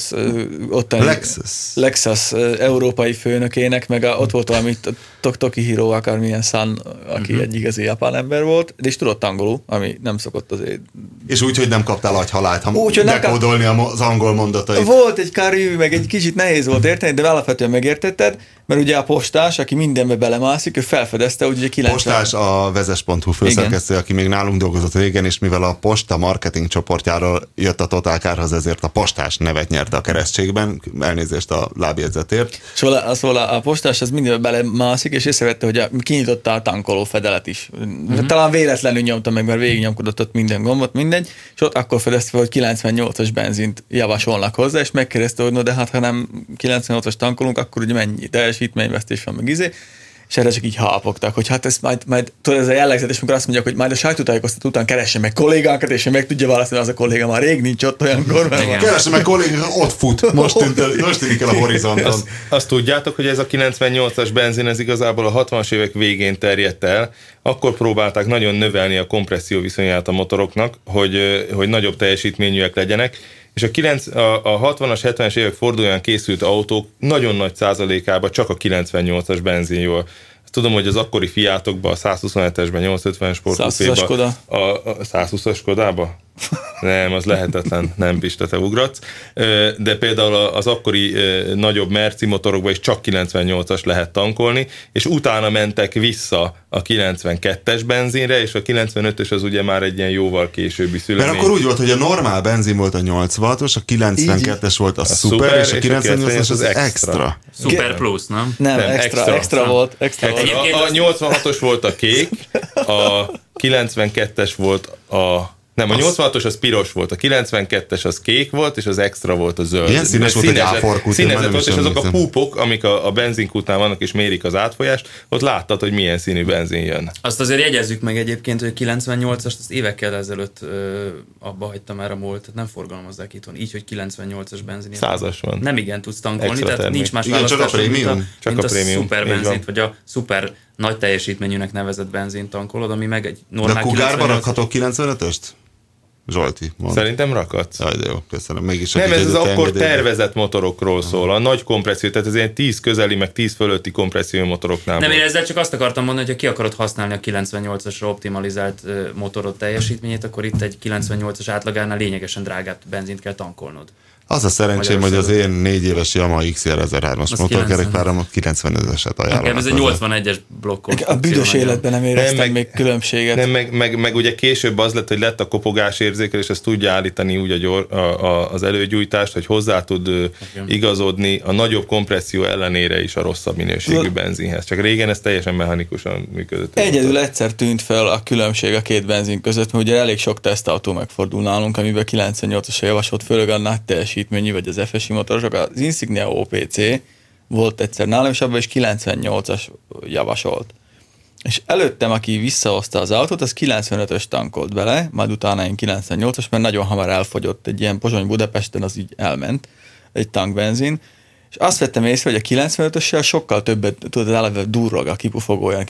Lexus európai főnökének, meg ott volt valami Tokihiro, akármilyen San, aki egy igazi japán ember volt, de is tudott angolul, ami nem szokott azért. És úgy, hogy nem kaptál agyhalált, ha dekódolni az angol mondatait. Volt egy karű, meg egy kicsit nehéz volt érteni, de alapvetően megértetted, mert ugye a postás, aki mindenbe belemászik, ő felfedezte, hogy ugye 90... Postás a vezes.hu főszerkesztő, aki még nálunk dolgozott régen, és mivel a posta marketing csoportjáról jött a Total Carhoz, ezért a postás nevet nyerte a keresztségben, elnézést a lábjegyzetért. Szóval a postás az mindenbe belemászik, és észrevette, hogy kinyitotta a tankoló fedelet is. Talán véletlenül nyomta meg, mert végignyomkodott ott minden gombot, mindegy, és ott akkor fedezte fel, hogy 98-as benzint javasolnak hozzá, és megkérdezte, hogy no, de hát ha nem 98-as tankolunk, akkor ugye mennyi teljesítményvesztés van, meg izé. És erre csak így halpogtak, hogy hát ez majd tudod, ez a jellegzetes, amikor azt mondják, hogy majd a sajtótájékoztató után keresse meg kollégánkat, és meg tudja választani, az a kolléga már rég nincs ott olyankor. Keresse meg kollégánkat, ott fut, most tűnik el a horizonton. Azt tudjátok, hogy ez a 98-as benzin, ez igazából a 60-as évek végén terjedt el, akkor próbálták nagyon növelni a kompresszió viszonyát a motoroknak, hogy nagyobb teljesítményűek legyenek, és a 60-as, 70-es évek fordulóján készült autók nagyon nagy százalékában csak a 98-as benzin jól. Tudom, hogy az akkori Fiatokban, a 127-esben, 850-es sportkupéban, a 120-as Skodában? Nem, az lehetetlen, nem Pista, te ugratsz. De például az akkori nagyobb Merci motorokban is csak 98-as lehet tankolni, és utána mentek vissza a 92-es benzinre, és a 95-ös az ugye már egy ilyen jóval későbbi szülemény. Mert akkor úgy volt, hogy a normál benzin volt a 86-os, a 92-es volt a szuper, és a 98-as az extra. Super plusz, nem? Nem, extra volt. A 86-os volt a kék, a 92-es volt a... Nem, a 86-os az piros volt, a 92-es az kék volt, és az extra volt a zöld. Ilyen színes volt, hogy áforkút. Színezett volt, és azok a púpok, amik a benzinkútnál vannak, és mérik az átfolyást, ott láttad, hogy milyen színű benzin jön. Azt azért jegyezzük meg egyébként, hogy 98-ast azt évekkel ezelőtt abba hagyta már a MOL, tehát nem forgalmazzák itthon. Így, hogy 98-as benzin. 100-as van. Nem igen tudsz tankolni, Extra tehát nincs más választás, mint a szuper benzint, vagy a szuper nagy teljesítményűnek nevezett benzint tankolod, ami meg egy normál. De Kugárba rakhatok 95-öst? Zsolti, mondd. Szerintem rakadsz. Jaj, de jó, köszönöm. Mégis nem, ez az akkor tervezett motorokról szól, a nagy kompresszió, tehát ez ilyen 10 közeli, meg 10 fölötti kompresszió motoroknál. Nem, én ezzel csak azt akartam mondani, hogy ha ki akarod használni a 98-asra optimalizált motorod teljesítményét, akkor itt egy 98-as átlagánál lényegesen drágább benzint kell tankolnod. Az a szerencsém, hogy az én 4 éves Yamaha XR 1003-as motorkerékpárom 95-eset ajánlom. Nekem ez egy 81-es blokkot. A büdös életben nem éreztem még különbséget. Nem, meg ugye később az lett, hogy lett a kopogás érzékelés, és tudja állítani úgy az előgyújtást, hogy hozzá tud igazodni a nagyobb kompresszió ellenére is a rosszabb minőségű benzinhez. Csak régen ez teljesen mechanikusan működött. Egyedül egyszer tűnt fel a különbség a két benzin között, mert ugye elég sok tesztautó megfordul nálunk, amiben 98-as javasolt, főleg a nagy teljesítményű, vagy az FSI motorosok. Az Insignia OPC volt egyszer nálam, és abban is 98-as javasolt. És előttem, aki visszahozta az autót, az 95-ös tankolt bele, majd utána én 98-as, mert nagyon hamar elfogyott, egy ilyen Pozsony-Budapesten az így elment, egy tankbenzin, és azt vettem észre, hogy a 95-össel sokkal többet, tudod, eleve durrog a kipufogója,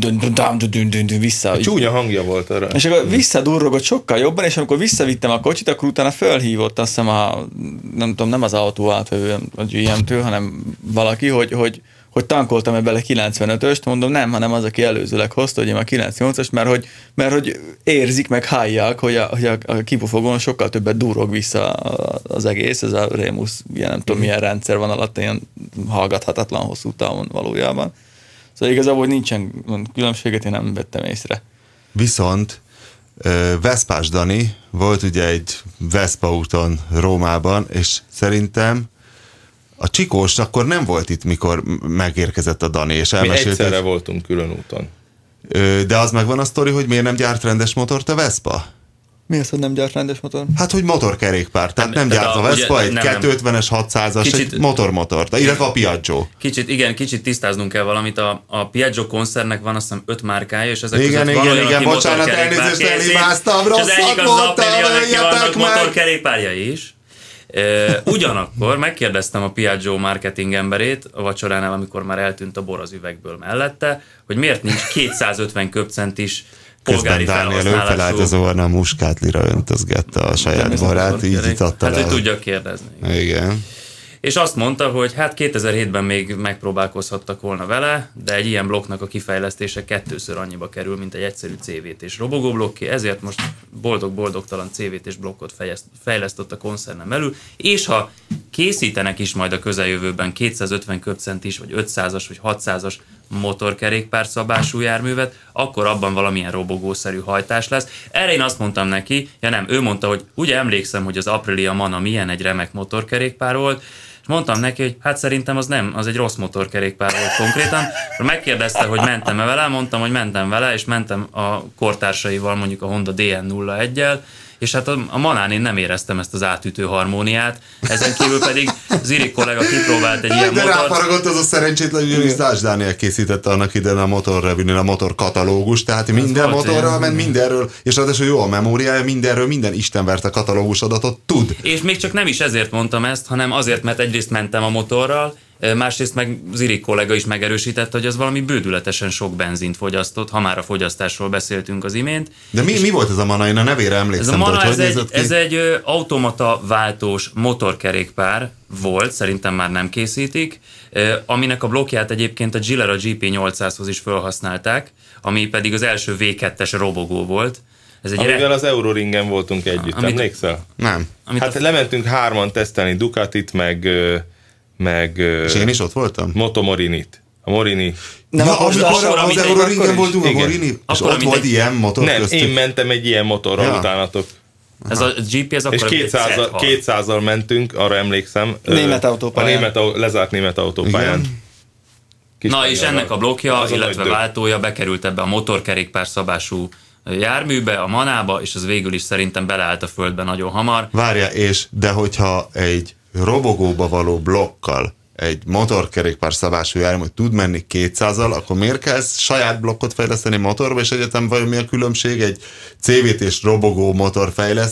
vissza. Csúnya hangja volt arra. És akkor visszadurrogott sokkal jobban, és amikor visszavittem a kocsit, akkor utána fölhívott, azt hiszem nem tudom, nem az autó átvevő a GM-től, hanem valaki, hogy tankoltam-e bele 95-öst, mondom, nem, hanem az, aki előzőleg hozta, hogy én a 98-as, mert hogy érzik, meg hallják, hogy a kipufogón sokkal többet durrog vissza az egész, ez a Remus, ilyen nem tudom milyen rendszer van alatt, ilyen hallgathatatlan hosszú távon valójában. Szóval igazából, hogy nincsen különbséget, én nem vettem észre. Viszont Veszpás Dani volt ugye egy Vespa úton Rómában, és szerintem a Csikós akkor nem volt itt, mikor megérkezett a Dani, és elmesélte. Mi egyszerre voltunk külön úton. De az megvan a sztori, hogy miért nem gyárt rendes motort a Vespa? Mi az, hogy nem gyárt rendes motor? Hát, hogy motorkerékpár. Tehát nem gyárt a Vespa, egy 250-es, 600-as, egy motormotort, illetve a Piaggio. Kicsit tisztáznunk kell valamit. A Piaggio koncernnek van azt hiszem 5 márkája, és ezek között van olyan, aki bocsánat, elnézést elhibáztam, rosszat mondtam, öljetek meg! Motorkerékpárjai is. Ugyanakkor megkérdeztem a Piaggio marketing emberét a vacsoránál, amikor már eltűnt a bor az üvegből mellette, hogy miért nincs 250 köbcentis polgári felhasználású. Közben Dániel önfeláltozóan a muskátlira öntözgette a saját borát, így itatta le. Hát, hogy tudja kérdezni. Igen. És azt mondta, hogy hát 2007-ben még megpróbálkozhattak volna vele, de egy ilyen blokknak a kifejlesztése 2-ször annyiba kerül, mint egy egyszerű CVT-s robogóblokké, ezért most boldog-boldogtalan CVT-s blokkot fejlesztett a koncernen belül, és ha készítenek is majd a közeljövőben 250 köbcentis, vagy 500-as, vagy 600-as motorkerékpár szabású járművet, akkor abban valamilyen robogószerű hajtás lesz. Erre én azt mondtam neki, ő mondta, hogy ugye emlékszem, hogy az Aprilia Mana milyen egy remek motorkerékpár volt, és mondtam neki, hogy hát szerintem az nem, az egy rossz motorkerékpár volt konkrétan. Megkérdezte, hogy mentem-e vele, mondtam, hogy mentem vele, és mentem a kortársaival, mondjuk a Honda DN01-jel, és hát a Manán én nem éreztem ezt az átütő harmóniát, ezen kívül pedig Ziri kollega kipróbált egy ilyen motort. De ráfaragott az a szerencsétlen, hogy Stács Dániel készítette annak idején a motorrevűnél a motorkatalógus, tehát minden motorral ment mindenről, és ráadásul jó a memóriája, mindenről, minden istenvert a katalógus adatot tud. És még csak nem is ezért mondtam ezt, hanem azért, mert egyrészt mentem a motorral, másrészt meg Ziri kollega is megerősítette, hogy az valami bődületesen sok benzint fogyasztott, ha már a fogyasztásról beszéltünk az imént. De mi volt ez a Mana? Én a nevére emlékszem. Ez a Mana, ez egy automata váltós motorkerékpár volt, szerintem már nem készítik, aminek a blokkját egyébként a Gilera GP800-hoz is felhasználták, ami pedig az első V2-es robogó volt, Amivel az Euroringen voltunk együtt, emlékszel? Nem. Hát lementünk 3-an tesztelni Ducatit, meg és én is ott voltam? Motomorinit. A Morini. Nem, amikor az Euroringen voltunk a Morini, és ott volt ilyen motor nem, köztük. Én mentem egy ilyen motorral utánatok. Ez a GP, ez akkor és 200-al mentünk, arra emlékszem. Német autópályán. Lezárt német autópályán. Na és ennek a blokkja, illetve váltója bekerült ebbe a motorkerékpár szabású járműbe, a manába, és az végül is szerintem beleállt a földbe nagyon hamar. Várja, de hogyha egy robogóba való blokkal egy motorkerékpár szabású jármű tud menni 200-al, akkor miért kell saját blokkot fejleszteni motorba, és egyetem vajon mi a különbség egy CVT-s robogó motor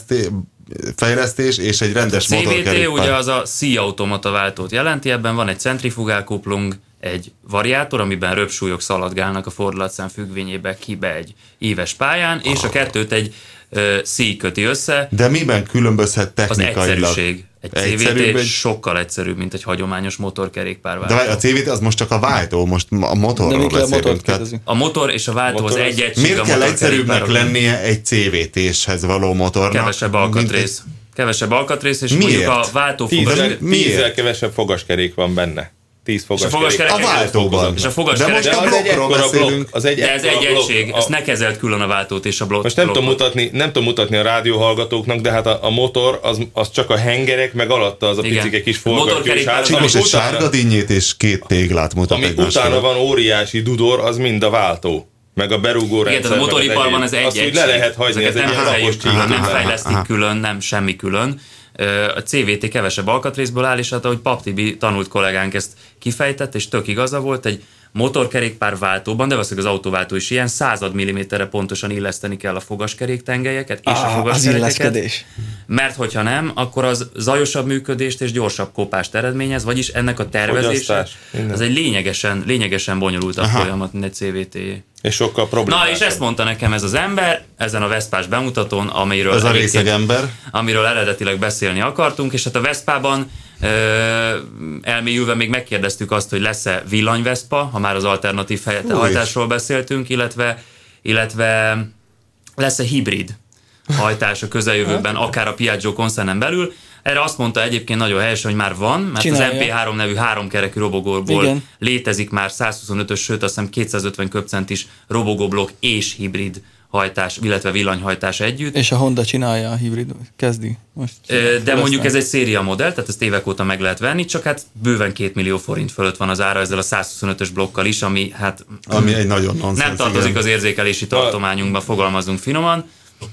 fejlesztés és egy rendes motorkerékpár? CVT ugye az a C-automata váltót jelenti, ebben van egy centrifugálkuplung, egy variátor, amiben röpsúlyok szaladgálnak a fordulatszám függvényébe kibe egy íves pályán, és a kettőt egy C köti össze. De miben különbözhet technikailag? Az egyszerűség. Egy CVT sokkal egyszerűbb, mint egy hagyományos motorkerékpárváltó. De a CVT az most csak a váltó, most a motorról beszélünk. A motor és a váltó az egy egység. Miért kell egyszerűbbnek lennie egy CVT-shez való motornak? Kevesebb alkatrész. Kevesebb alkatrész, és miért? mondjuk a váltó tízzel kevesebb fogaskerék van benne. 10 fogaskerék. A váltóban. És a fogaskerék. De most a blokkról beszélünk. De ez egy egység, ezt ne kezelt külön a váltót és a blokkot. Most nem tudom mutatni a rádióhallgatóknak, de hát a motor az csak a hengerek, meg alatta az a picike kis forgatós ház. Csikos egy sárga dinnyét és 2 téglát mutat egymásra. Ami utána van óriási dudor, az mind a váltó. Meg a berúgó rendszer. Igen, a motoriparban ez egy egység. Le lehet hagyni, ez egy lapos csík. Nem fejlesztik külön, nem semmi külön. A CVT kevesebb alkatrészből áll, és hát ahogy Pap Tibi tanult kollégánk ezt kifejtett, és tök igaza volt, egy motorkerékpár váltóban, de valószínűleg az autóváltó is ilyen, 100 milliméterre pontosan illeszteni kell a fogaskeréktengelyeket és a fogaskerékeket. Mert hogyha nem, akkor az zajosabb működést és gyorsabb kopást eredményez, vagyis ennek a tervezése, ez egy lényegesen bonyolultabb folyamat, mint egy CVT. És sokkal problémásabb. Na, és ezt mondta nekem ez az ember, ezen a Veszpás bemutatón, amiről eredetileg beszélni akartunk, és hát a Veszpában elmélyülve még megkérdeztük azt, hogy lesz-e villanyveszpa, ha már az alternatív hajtásról beszéltünk, illetve lesz-e hibrid hajtás a közeljövőben, akár a Piaggio koncernen belül. Erre azt mondta egyébként nagyon helyesen, hogy már van, mert az MP3 nevű 3 kerekű robogóból létezik már 125-ös, sőt azt hiszem 250 köbcentis robogóblokk és hibrid hajtás, illetve villanyhajtás együtt. És a Honda csinálja a hibrid, kezdi most. De mondjuk ez egy széria modell, tehát ezt évek óta meg lehet venni, csak hát bőven 2 millió forint fölött van az ára ezzel a 125-ös blokkal is, ami egy nagyon nonsens, nem tartozik az érzékelési tartományunkba, fogalmazunk finoman.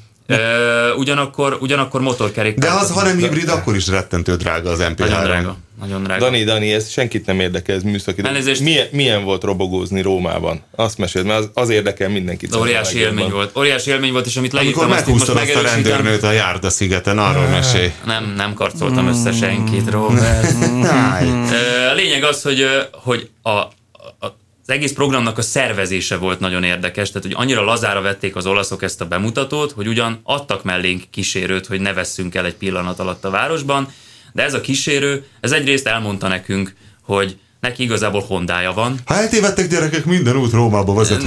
Ugyanakkor motorkerékpár. De az, ha nem hibrid, akkor is rettentő drága az MP3. Nagyon drága. Dani, ez senkit nem érdekel, ez műszaki. Milyen volt robogózni Rómában? Azt meséld, mert az érdekel mindenkit. Óriási élmény volt, és amit leírtam, amikor meghúztad azt a rendőrnő a Járda szigeten, arról mesélj. Nem karcoltam össze senkit, Robert. A lényeg az, hogy az egész programnak a szervezése volt nagyon érdekes, tehát hogy annyira lazára vették az olaszok ezt a bemutatót, hogy ugyan adtak mellénk kísérőt, hogy ne vesszünk el egy pillanat alatt a városban, de ez a kísérő, ez egyrészt elmondta nekünk, hogy neki igazából Hondája van. Ha eltévedtek gyerekek, minden út Rómába vezet.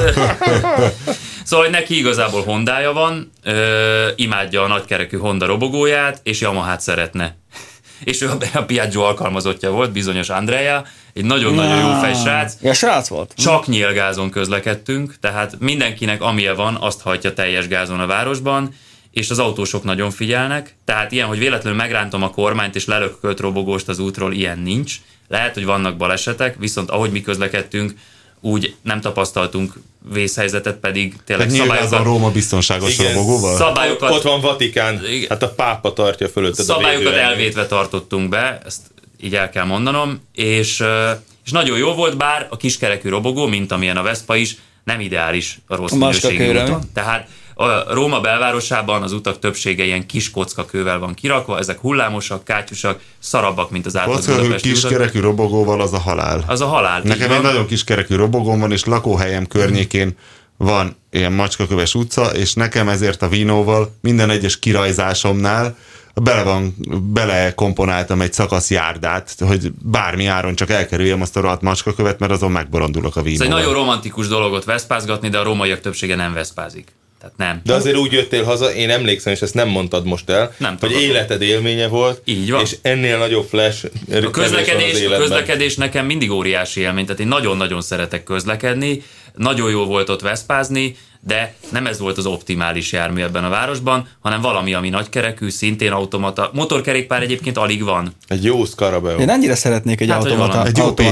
Szóval neki igazából Hondája van, imádja a nagykerekű Honda robogóját, és Yamahát szeretne. És ő a Piaggio alkalmazottja volt, bizonyos Andrea, egy nagyon-nagyon jó fejsrác. Ja, srác volt. Csak nyílgázon közlekedtünk, tehát mindenkinek amilyen van, azt hajtja teljes gázon a városban, és az autósok nagyon figyelnek, tehát ilyen, hogy véletlenül megrántom a kormányt és lelök kötrobogóst az útról, ilyen nincs. Lehet, hogy vannak balesetek, viszont ahogy mi közlekedtünk, úgy nem tapasztaltunk vészhelyzetet, pedig tényleg szabályokat... a Róma biztonságos robogóval? Szabályokat... Ott van Vatikán, hát a pápa tartja fölötted szabályokat elvétve tartottunk be, ezt így el kell mondanom, és nagyon jó volt, bár a kiskerekű robogó, mint amilyen a Vespa is, nem ideális a rossz minőségű úton. Tehát a Róma belvárosában az utak többsége ilyen kis kockakővel van kirakva, ezek hullámosak, kátyusak, szarabbak, mint az átlag budapesti kiskerekű robogóval az a halál. Az a halál. Nekem egy nagyon kiskerekű robogóm van, és lakóhelyem környékén van ilyen macskaköves utca, és nekem ezért a Vinóval minden egyes kirajzásomnál belekomponáltam egy szakasz járdát, hogy bármi áron csak elkerüljem azt a rohadt macskakövet, mert azon megborondulok a Vinóval. Ez egy nagyon romantikus dologot veszpázgatni, de a rómaiak többsége nem veszpázik. Tehát nem. De azért úgy jöttél haza, én emlékszem, és ezt nem mondtad most el, nem hogy életed élménye volt, így van. És ennél nagyobb flash a közlekedés nekem mindig óriási élmény, tehát én nagyon-nagyon szeretek közlekedni, nagyon jó volt ott veszpázni, de nem ez volt az optimális jármű ebben a városban, hanem valami, ami nagykerekű, szintén automata. Motorkerékpár egyébként alig van. Egy jó Scarabeo. Én annyira szeretnék egy automata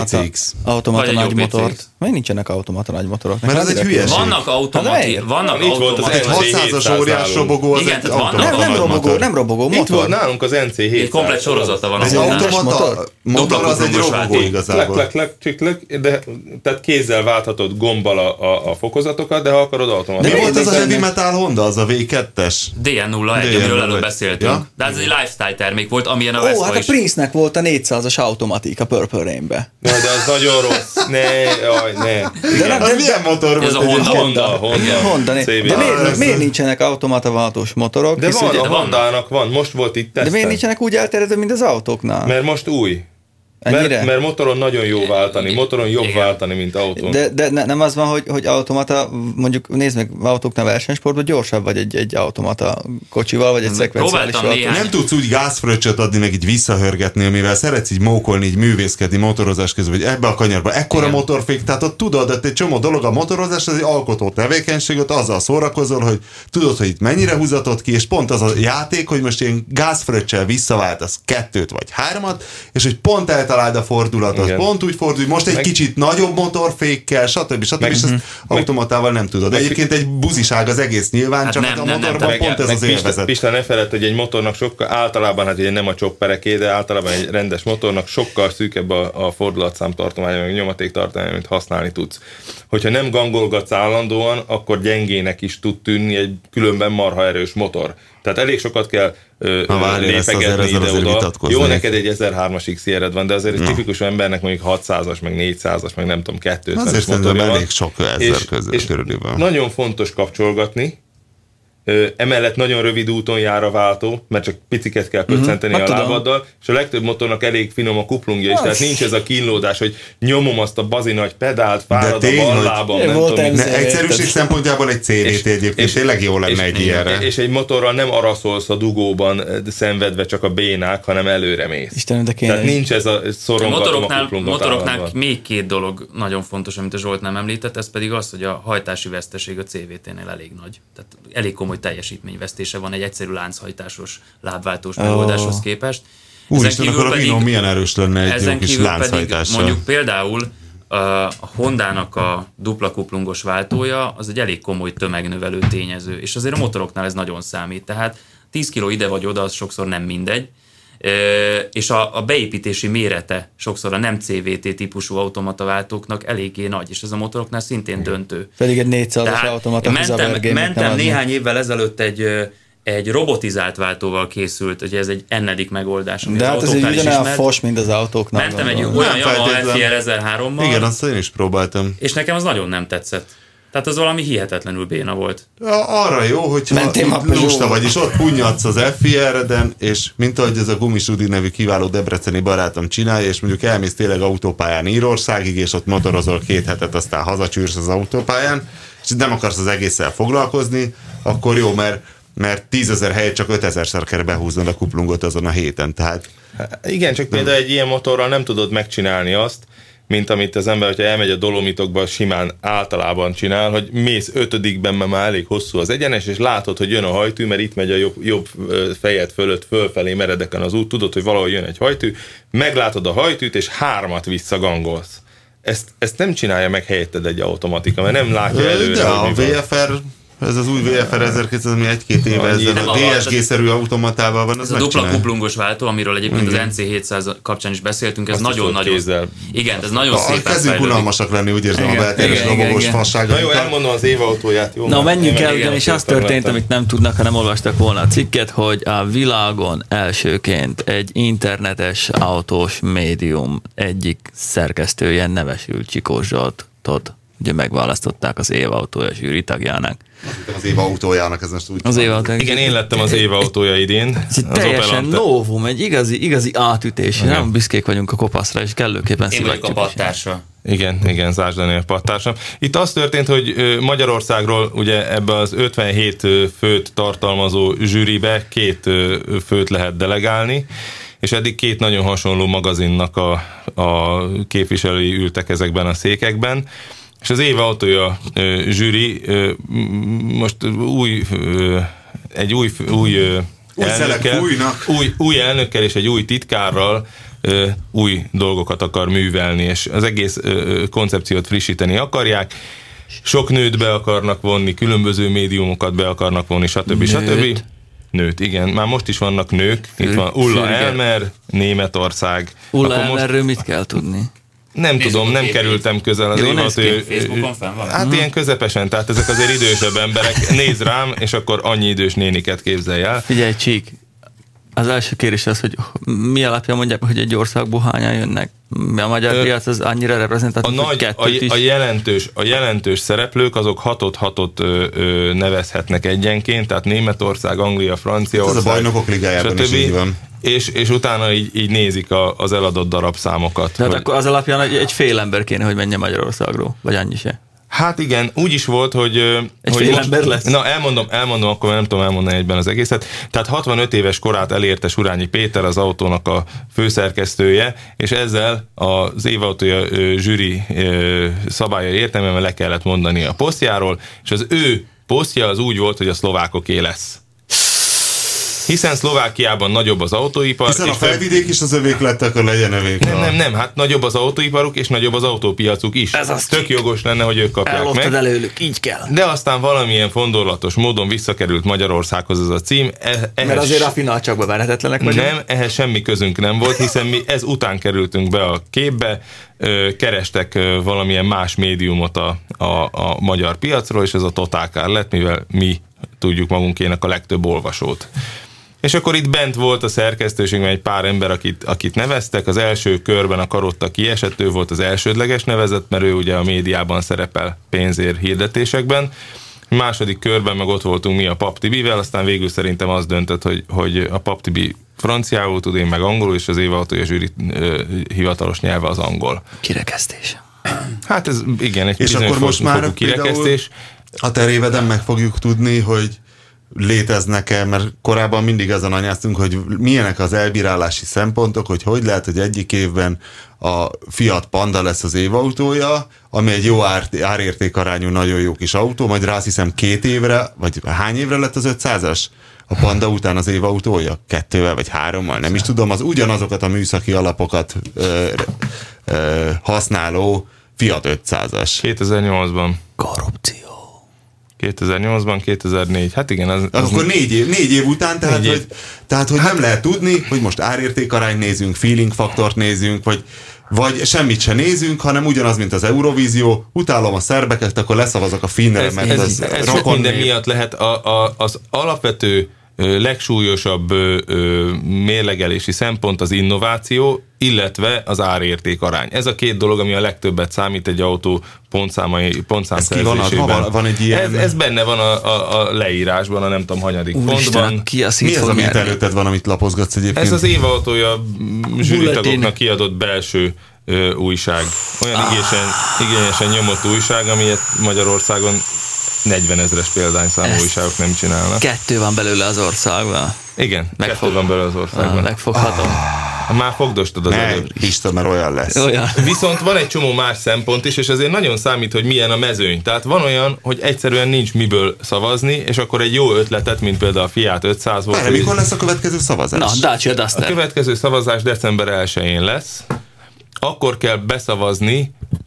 nagy motort. Miért nincsenek automata nagy motorok? Mert ez egy hülyeség. Vannak automati. Egy 600-as óriás robogó, az egy automata. Nem robogó motor. Itt volt nálunk az NC700. Egy komplet sorozata van. Az automata motor az egy robogó igazából. De tehát kézzel válthatod gombbal a fokozatokat, de ha akarod automata. Mi volt az a heavy metal Honda, az a V2-es? DN01, amiről előbb beszéltünk. De ez egy lifestyle termék volt, amilyen a Vespa is. Hát a Prince-nek volt a 400-as automatik a Purple Rain-be. De az nagyon rossz. Ne. Az milyen motor volt? Ez a Honda. De miért nincsenek automataváltós motorok? De van, a Hondának van. Most volt itt teszten. De miért nincsenek úgy elterjedve, mint az autóknál? Mert most új. Mert motoron nagyon jó váltani, motoron jobb váltani, mint autón. De nem az van, hogy automata, mondjuk nézd meg, autóknál versenysportban gyorsabb vagy egy automata kocsival, vagy egy szekvenciális autó. Nem tudsz úgy gázfröccsöt adni, meg így visszahörgetni, amivel szeretsz így mókolni, így művészkedni motorozás közben, vagy ebbe a kanyarba. Ekkora motorfék, tehát ott tudod, hogy egy csomó dolog, a motorozás az egy alkotó tevékenység, ott azzal szórakozol, hogy tudod, hogy itt mennyire húzatod ki, és pont az a játék, hogy most ilyen gázfröccsel visszaváltasz 2 vagy 3, és hogy pont találd a fordulatot, igen. Pont úgy fordulj, most egy kicsit nagyobb motorfékkel, stb. És ezt automatával nem tudod. Egyébként egy buziság az egész nyilván, hát csak a motorban pont ez az élvezet. Pista, ne feledd, hogy egy motornak sokkal, általában, hát ugye nem a choppereké, de általában egy rendes motornak sokkal szűkebb a fordulatszámtartománya, meg nyomatéktartománya, amit használni tudsz. Hogyha nem gangolgatsz állandóan, akkor gyengének is tud tűnni egy különben marha erős motor. Tehát elég sokat kell lépegetni ide-oda. Jó, neked egy 1003-as XR-ed van, de azért egy tipikus embernek mondjuk 600-as, meg 400-as, meg nem tudom, 250-es motorja van. Elég sok ezer közül körülbelül. Nagyon fontos kapcsolgatni. Emellett nagyon rövid úton jár a váltó, mert csak piciket kell pöccenteni a lábaddal, és a legtöbb motornak elég finom a kuplungja is, tehát nincs ez a kínlódás, hogy nyomom azt a bazi nagy pedált, fárad a bal lábam, nem tudom. Egyszerűség szempontjából egy CVT egyébként tényleg jó lenne egy ilyenre. És egy motorral nem araszolsz a dugóban szenvedve csak a bénák, hanem előre mész. Istenem, de tehát nincs ez a szorongatom a kuplungot. Motoroknál még 2 dolog nagyon fontos, amit a Zsolt nem említett, ez pedig az, hogy a hajtási veszteség a CVT-nél elég nagy. Tehát elég komoly teljesítményvesztése van egy egyszerű lánchajtásos lábváltós megoldáshoz képest. Úristen, akkor a Vino milyen erős lenne egy jó kis lánchajtással. Mondjuk például a Hondának a dupla kuplungos váltója az egy elég komoly tömegnövelő tényező, és azért a motoroknál ez nagyon számít. Tehát 10 kg ide vagy oda, az sokszor nem mindegy. És a beépítési mérete sokszor a nem CVT típusú automataváltóknak eléggé nagy, és ez a motoroknál szintén döntő. Pedig egy 400-as automata. Mentem néhány évvel ezelőtt egy robotizált váltóval készült, ugye ez egy ennedik megoldás, ami de hát ez egy ugyanolyan fos, mint az autóknál. Mentem egy olyan Yamaha FR 1003-mal. Igen, azt én is próbáltam. És nekem az nagyon nem tetszett. Tehát az valami hihetetlenül béna volt. Arra jó, hogyha lusta vagy, és ott punyadsz az FIR-eden, és mint ahogy ez a Gumisudi nevű kiváló debreceni barátom csinálja, és mondjuk elmész tényleg autópályán Írországig, és ott motorozol 2 hetet, aztán hazacsűrsz az autópályán, és nem akarsz az egésszel foglalkozni, akkor jó, mert 10 000 helyet csak 5000-szer kell behúznod a kuplungot azon a héten. Tehát... Igen, csak például egy ilyen motorral nem tudod megcsinálni azt, mint amit az ember, hogyha elmegy a Dolomitokba, simán általában csinál, hogy mész 5-ben, mert már elég hosszú az egyenes, és látod, hogy jön a hajtű, mert itt megy a jobb fejed fölött fölfelé meredeken az út, tudod, hogy valahol jön egy hajtű, meglátod a hajtűt, és 3 visszagangolsz. Ezt nem csinálja meg helyetted egy automatika, mert nem látja előre. De a VFR... Ez az új VFR 1200, ami 1-2 éve ezzel a DSG-szerű automatával van. Ez a dupla kuplungos váltó, amiről egyébként az NC700 kapcsán is beszéltünk, ez nagyon-nagyon... Igen, ez nagyon szép. Kezdünk unalmasak lenni, úgy érzem, a belterjes robogós fasságot. Na jó, elmondom az Éva autóját. Jó, na menjünk el, ugyanis az történt, amit nem tudnak, ha nem olvastak volna a cikket, hogy a világon elsőként egy internetes autós médium egyik szerkesztője nevesült Csikós Zsoltot ugye megválasztották az év autója zsűri tagjának. Az év autójának, ez most úgy. Az év autója. Igen, én lettem az év autója idén. Ez teljesen novum, egy igazi átütés. Igen. Nem büszkék vagyunk a kopaszra, és kellőképpen szivatjuk. Én vagyok a pattársa. Igen, Zász Daniel pattársam. Itt az történt, hogy Magyarországról ugye ebbe az 57 főt tartalmazó zsűribe 2 főt lehet delegálni, és eddig 2 nagyon hasonló magazinnak a képviselői ültek ezekben a székekben, és az év autója zsűri most egy új elnökkel és egy új titkárral új dolgokat akar művelni, és az egész koncepciót frissíteni akarják. Sok nőt be akarnak vonni, különböző médiumokat be akarnak vonni, stb. Nőt, igen. Már most is vannak nők. Itt van Ulla Elmer, Németország. Ulla Elmerről mit kell tudni? Nem tudom, nem kerültem közel az évat. Facebookon fenn van? Hát ilyen közepesen, tehát ezek azért idősebb emberek. Nézd rám, és akkor annyi idős néniket képzelj el. Figyelj, Csík, az első kérdés az, hogy mi alapján mondják, hogy egy országból hányan jönnek? A magyar piac az annyira reprezentatív, hogy kettőt is? A jelentős szereplők, azok 6-ot nevezhetnek egyenként, tehát Németország, Anglia, Franciaország. Ez a bajnokok ligájában is így van. És utána így nézik az eladott darabszámokat. Tehát akkor az alapján egy fél ember kéne, hogy menjen Magyarországról, vagy annyi se? Hát igen, úgy is volt, hogy... Egy fél ember lesz? Na, elmondom, akkor nem tudom elmondani egyben az egészet. Tehát 65 éves korát elérte Surányi Péter, az autónak a főszerkesztője, és ezzel az évautója zsűri szabályai értelmében le kellett mondani a posztjáról, és az ő posztja az úgy volt, hogy a szlovákoké lesz. Hiszen Szlovákiában nagyobb az autóipar. Hiszen a felvidék is az övék lett, akkor legyen övék. Nem, hát nagyobb az autóiparuk, és nagyobb az autópiacuk is. Ez az tök jogos lenne, hogy ők kapják meg. Előlük, így kell. De aztán valamilyen fondorlatos módon visszakerült Magyarországhoz ez a cím. Mert azért a finalcsakba verhetetlenek vagyunk. Nem, ehhez semmi közünk nem volt, hiszen mi ez után kerültünk be a képbe, kerestek valamilyen más médiumot a magyar piacról, és ez a Total Car lett, mivel mi tudjuk magunkének a legtöbb olvasót. És akkor itt bent volt a szerkesztőségben egy pár ember, akit neveztek. Az első körben a Karotta kiesett, ő volt az elsődleges nevezett, mert ő ugye a médiában szerepel pénzért hirdetésekben. A második körben meg ott voltunk mi a Pap Tibivel, aztán végül szerintem az döntött, hogy a Pap Tibi franciául tud, én meg angolul, és az évautója zsűri hivatalos nyelve az angol. Kirekesztés. Hát ez igen, egy és akkor most már kirekesztés. A teréveden meg fogjuk tudni, hogy léteznek-e, mert korábban mindig azon anyáztunk, hogy milyenek az elbírálási szempontok, hogy lehet, hogy egyik évben a Fiat Panda lesz az évautója, ami egy jó árértékarányú, nagyon jó kis autó, majd rá azt hiszem 2 évre, vagy hány évre lett az 500-as? A Panda után az évautója? 2-vel vagy 3-mal? Nem is tudom, az ugyanazokat a műszaki alapokat használó Fiat 500-as. 2008-ban. Korrupció. 2008-ban, 2004. Hát igen. Akkor 4 év után, tehát hogy nem lehet tudni, hogy most árértékarányt nézünk, feeling faktort nézünk, vagy semmit se nézünk, hanem ugyanaz, mint az Eurovízió. Utálom a szerbeket, akkor leszavazok a finnre, mert ez sok minden miatt lehet az alapvető legsúlyosabb mérlegelési szempont az innováció, illetve az árérték arány. Ez a 2 dolog, ami a legtöbbet számít egy autó pontszámszerzésében. Van egy ilyen... Ez benne van a leírásban, a nem tudom, hanyadik pontban. Mi az, amit előtted van, amit lapozgatsz egyébként? Ez az évautója zsűritagoknak kiadott belső újság. Olyan igényesen nyomott újság, amilyet Magyarországon 40 000-es példányszámú újságok nem csinálnak. 2 van belőle az országban. Igen, 2 van belőle az országban. Megfoghatom. Már fogdostad az előbb. Isten, mert olyan lesz. Viszont van egy csomó más szempont is, és azért nagyon számít, hogy milyen a mezőny. Tehát van olyan, hogy egyszerűen nincs miből szavazni, és akkor egy jó ötletet, mint például a Fiat 500 volt. Mikor lesz a következő szavazás? Na, Dacia Duster. A következő szavazás december 1-én lesz. Akkor kell beszavazni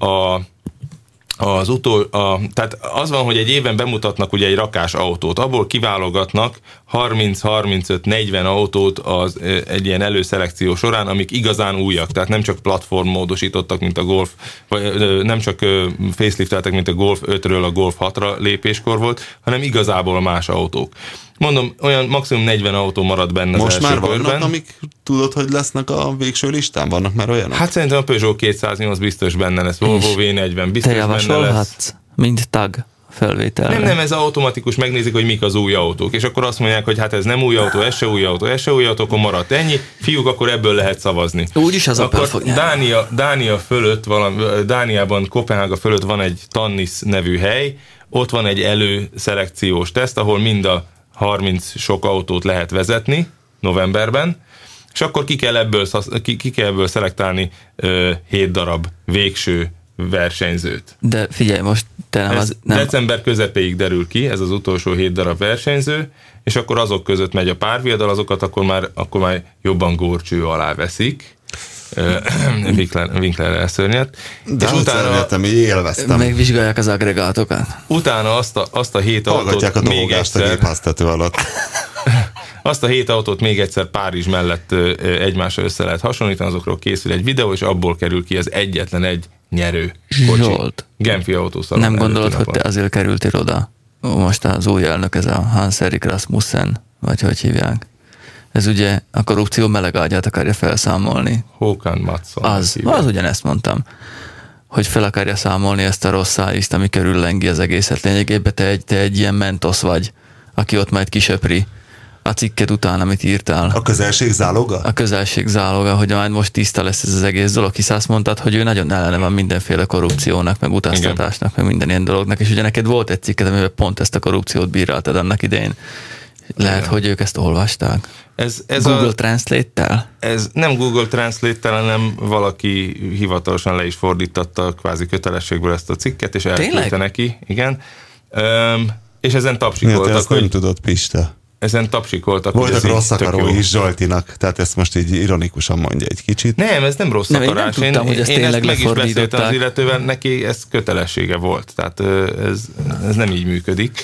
tehát az van, hogy egy évben bemutatnak ugye egy rakás autót, abból kiválogatnak 30-35-40 autót egy ilyen előszelekció során, amik igazán újak, tehát nem csak platformmódosítottak, mint a Golf, vagy nem csak facelifteltek, mint a Golf 5-ről a Golf 6-ra lépéskor volt, hanem igazából más autók. Mondom, olyan maximum 40 autó marad benne most az első már vannak, körben. amik tudod, hogy lesznek a végső listán? Vannak már olyanok? Hát szerintem a Peugeot 208 biztos benne lesz, Volvo V40 biztos benne lesz. Mint tag felvételre. Nem, ez automatikus, megnézik, hogy mik az új autók, és akkor azt mondják, hogy hát ez nem új autó, ez se új autó, ez se új autó, akkor maradt ennyi. Fiúk, akkor ebből lehet szavazni. Úgyis az akkor Dánia fölött, Dániában, Kopenhága fölött van egy Tannis nevű hely, ott van egy előszelekciós teszt, ahol mind a 30 sok autót lehet vezetni novemberben, és akkor ki kell ebből szelektálni 7 darab végső versenyzőt. De figyelj, most te nem az... Nem. December közepéig derül ki, ez az utolsó 7 darab versenyző, és akkor azok között megy a párviadal, azokat akkor már jobban górcső alá veszik. Winkler elszörnyett. De és utána élveztem. Megvizsgálják az agregátokat. Utána azt a 7 autót még egyszer... Azt a 7 autót még egyszer Párizs mellett egymásra össze lehet hasonlítani, azokról készül egy videó, és abból kerül ki az egyetlen egy nyerő kocsi. Zsolt. Genfi autószalon. Nem gondolod, hogy te azért kerültél oda? Most az új elnök, ez a Hans-Erik Rasmussen, vagy hogy hívják? Ez ugye a korrupció melegágyát akarja felszámolni. Håkan Mattsson. Az ugyanezt mondtam, hogy fel akarja számolni ezt a rossz szájízt, ami körüllengi az egészet. Lényegében te egy ilyen mentosz vagy, aki ott majd kisöpri a cikket után, amit írtál. A közelség záloga? A közelség záloga, hogy majd most tiszta lesz ez az egész dolog, hisz azt mondtad, hogy ő nagyon ellene van mindenféle korrupciónak, meg utaztatásnak, meg minden ilyen dolognak, és ugye neked volt egy cikket, amiben pont ezt a korrupciót bíráltad annak idején. Lehet, hogy ők ezt olvasták. Ez Google Translate-tel? Ez nem Google Translate-tel, hanem valaki hivatalosan le is fordította kvázi kötelességből ezt a cikket, és elküldte neki. Igen. És ezen tapsikoltak. Ezt nem tudod, Pista. Ezen tapsikoltak. Voltak rossz akaró is Zsoltinak, tehát ezt most így ironikusan mondja egy kicsit. Nem, ez nem rossz akarás. Én nem tudtam, hogy ezt tényleg meg is beszéltem az illetővel, neki ez kötelessége volt. Tehát ez nem így működik.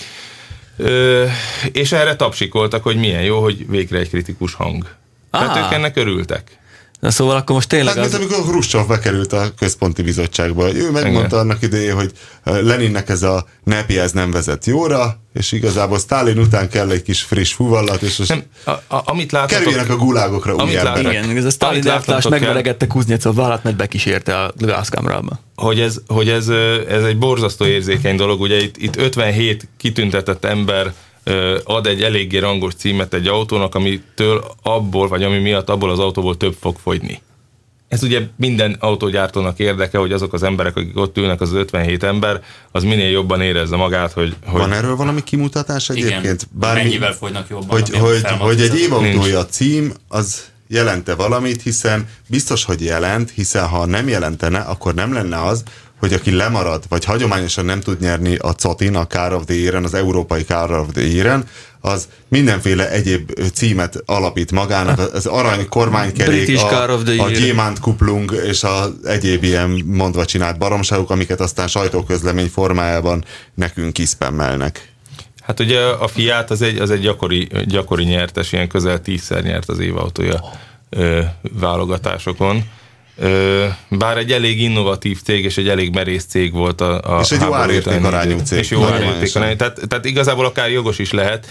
És erre tapsikoltak, hogy milyen jó, hogy végre egy kritikus hang. Tehát ők ennek örültek. Na szóval akkor most tényleg mint amikor Hruscsov bekerült a központi bizottságba. Ő megmondta annak idején, hogy Leninnek ez a nepi ez nem vezet jóra, és igazából Sztálin után kell egy kis friss fúvallat, és most kerüljenek a gulágokra új emberek. Igen, ez a Sztálin elvtárs megvelegette Kuznyecov vállat, mert bekísérte a gázkamrába. Hogy ez egy borzasztó érzékeny dolog, ugye itt 57 kitüntetett ember ad egy eléggé rangos címet egy autónak, amitől ami miatt abból az autóból több fog fogyni. Ez ugye minden autógyártónak érdeke, hogy azok az emberek, akik ott ülnek, az 57 ember, az minél jobban érezze magát, hogy... Van erről valami kimutatás egyébként? Igen, mennyivel fogynak jobban. Hogy egy évautója cím, az jelente valamit, hiszen biztos, hogy jelent, hiszen ha nem jelentene, akkor nem lenne az, hogy aki lemarad, vagy hagyományosan nem tud nyerni a COTIN, a Car of the Year-en, az európai Car of the Year-en, az mindenféle egyéb címet alapít magának, az arany kormánykerék, a gyémánt kuplung és az egyéb ilyen mondva csinált baromságok, amiket aztán sajtóközlemény formájában nekünk kiszpemmelnek. Hát ugye a Fiat az egy gyakori nyertes, ilyen közel 10-szer nyert az évautója válogatásokon. Bár egy elég innovatív cég, és egy elég merész cég volt és egy jó árértékarányú cég. És jó árértékarányú. Tehát igazából akár jogos is lehet.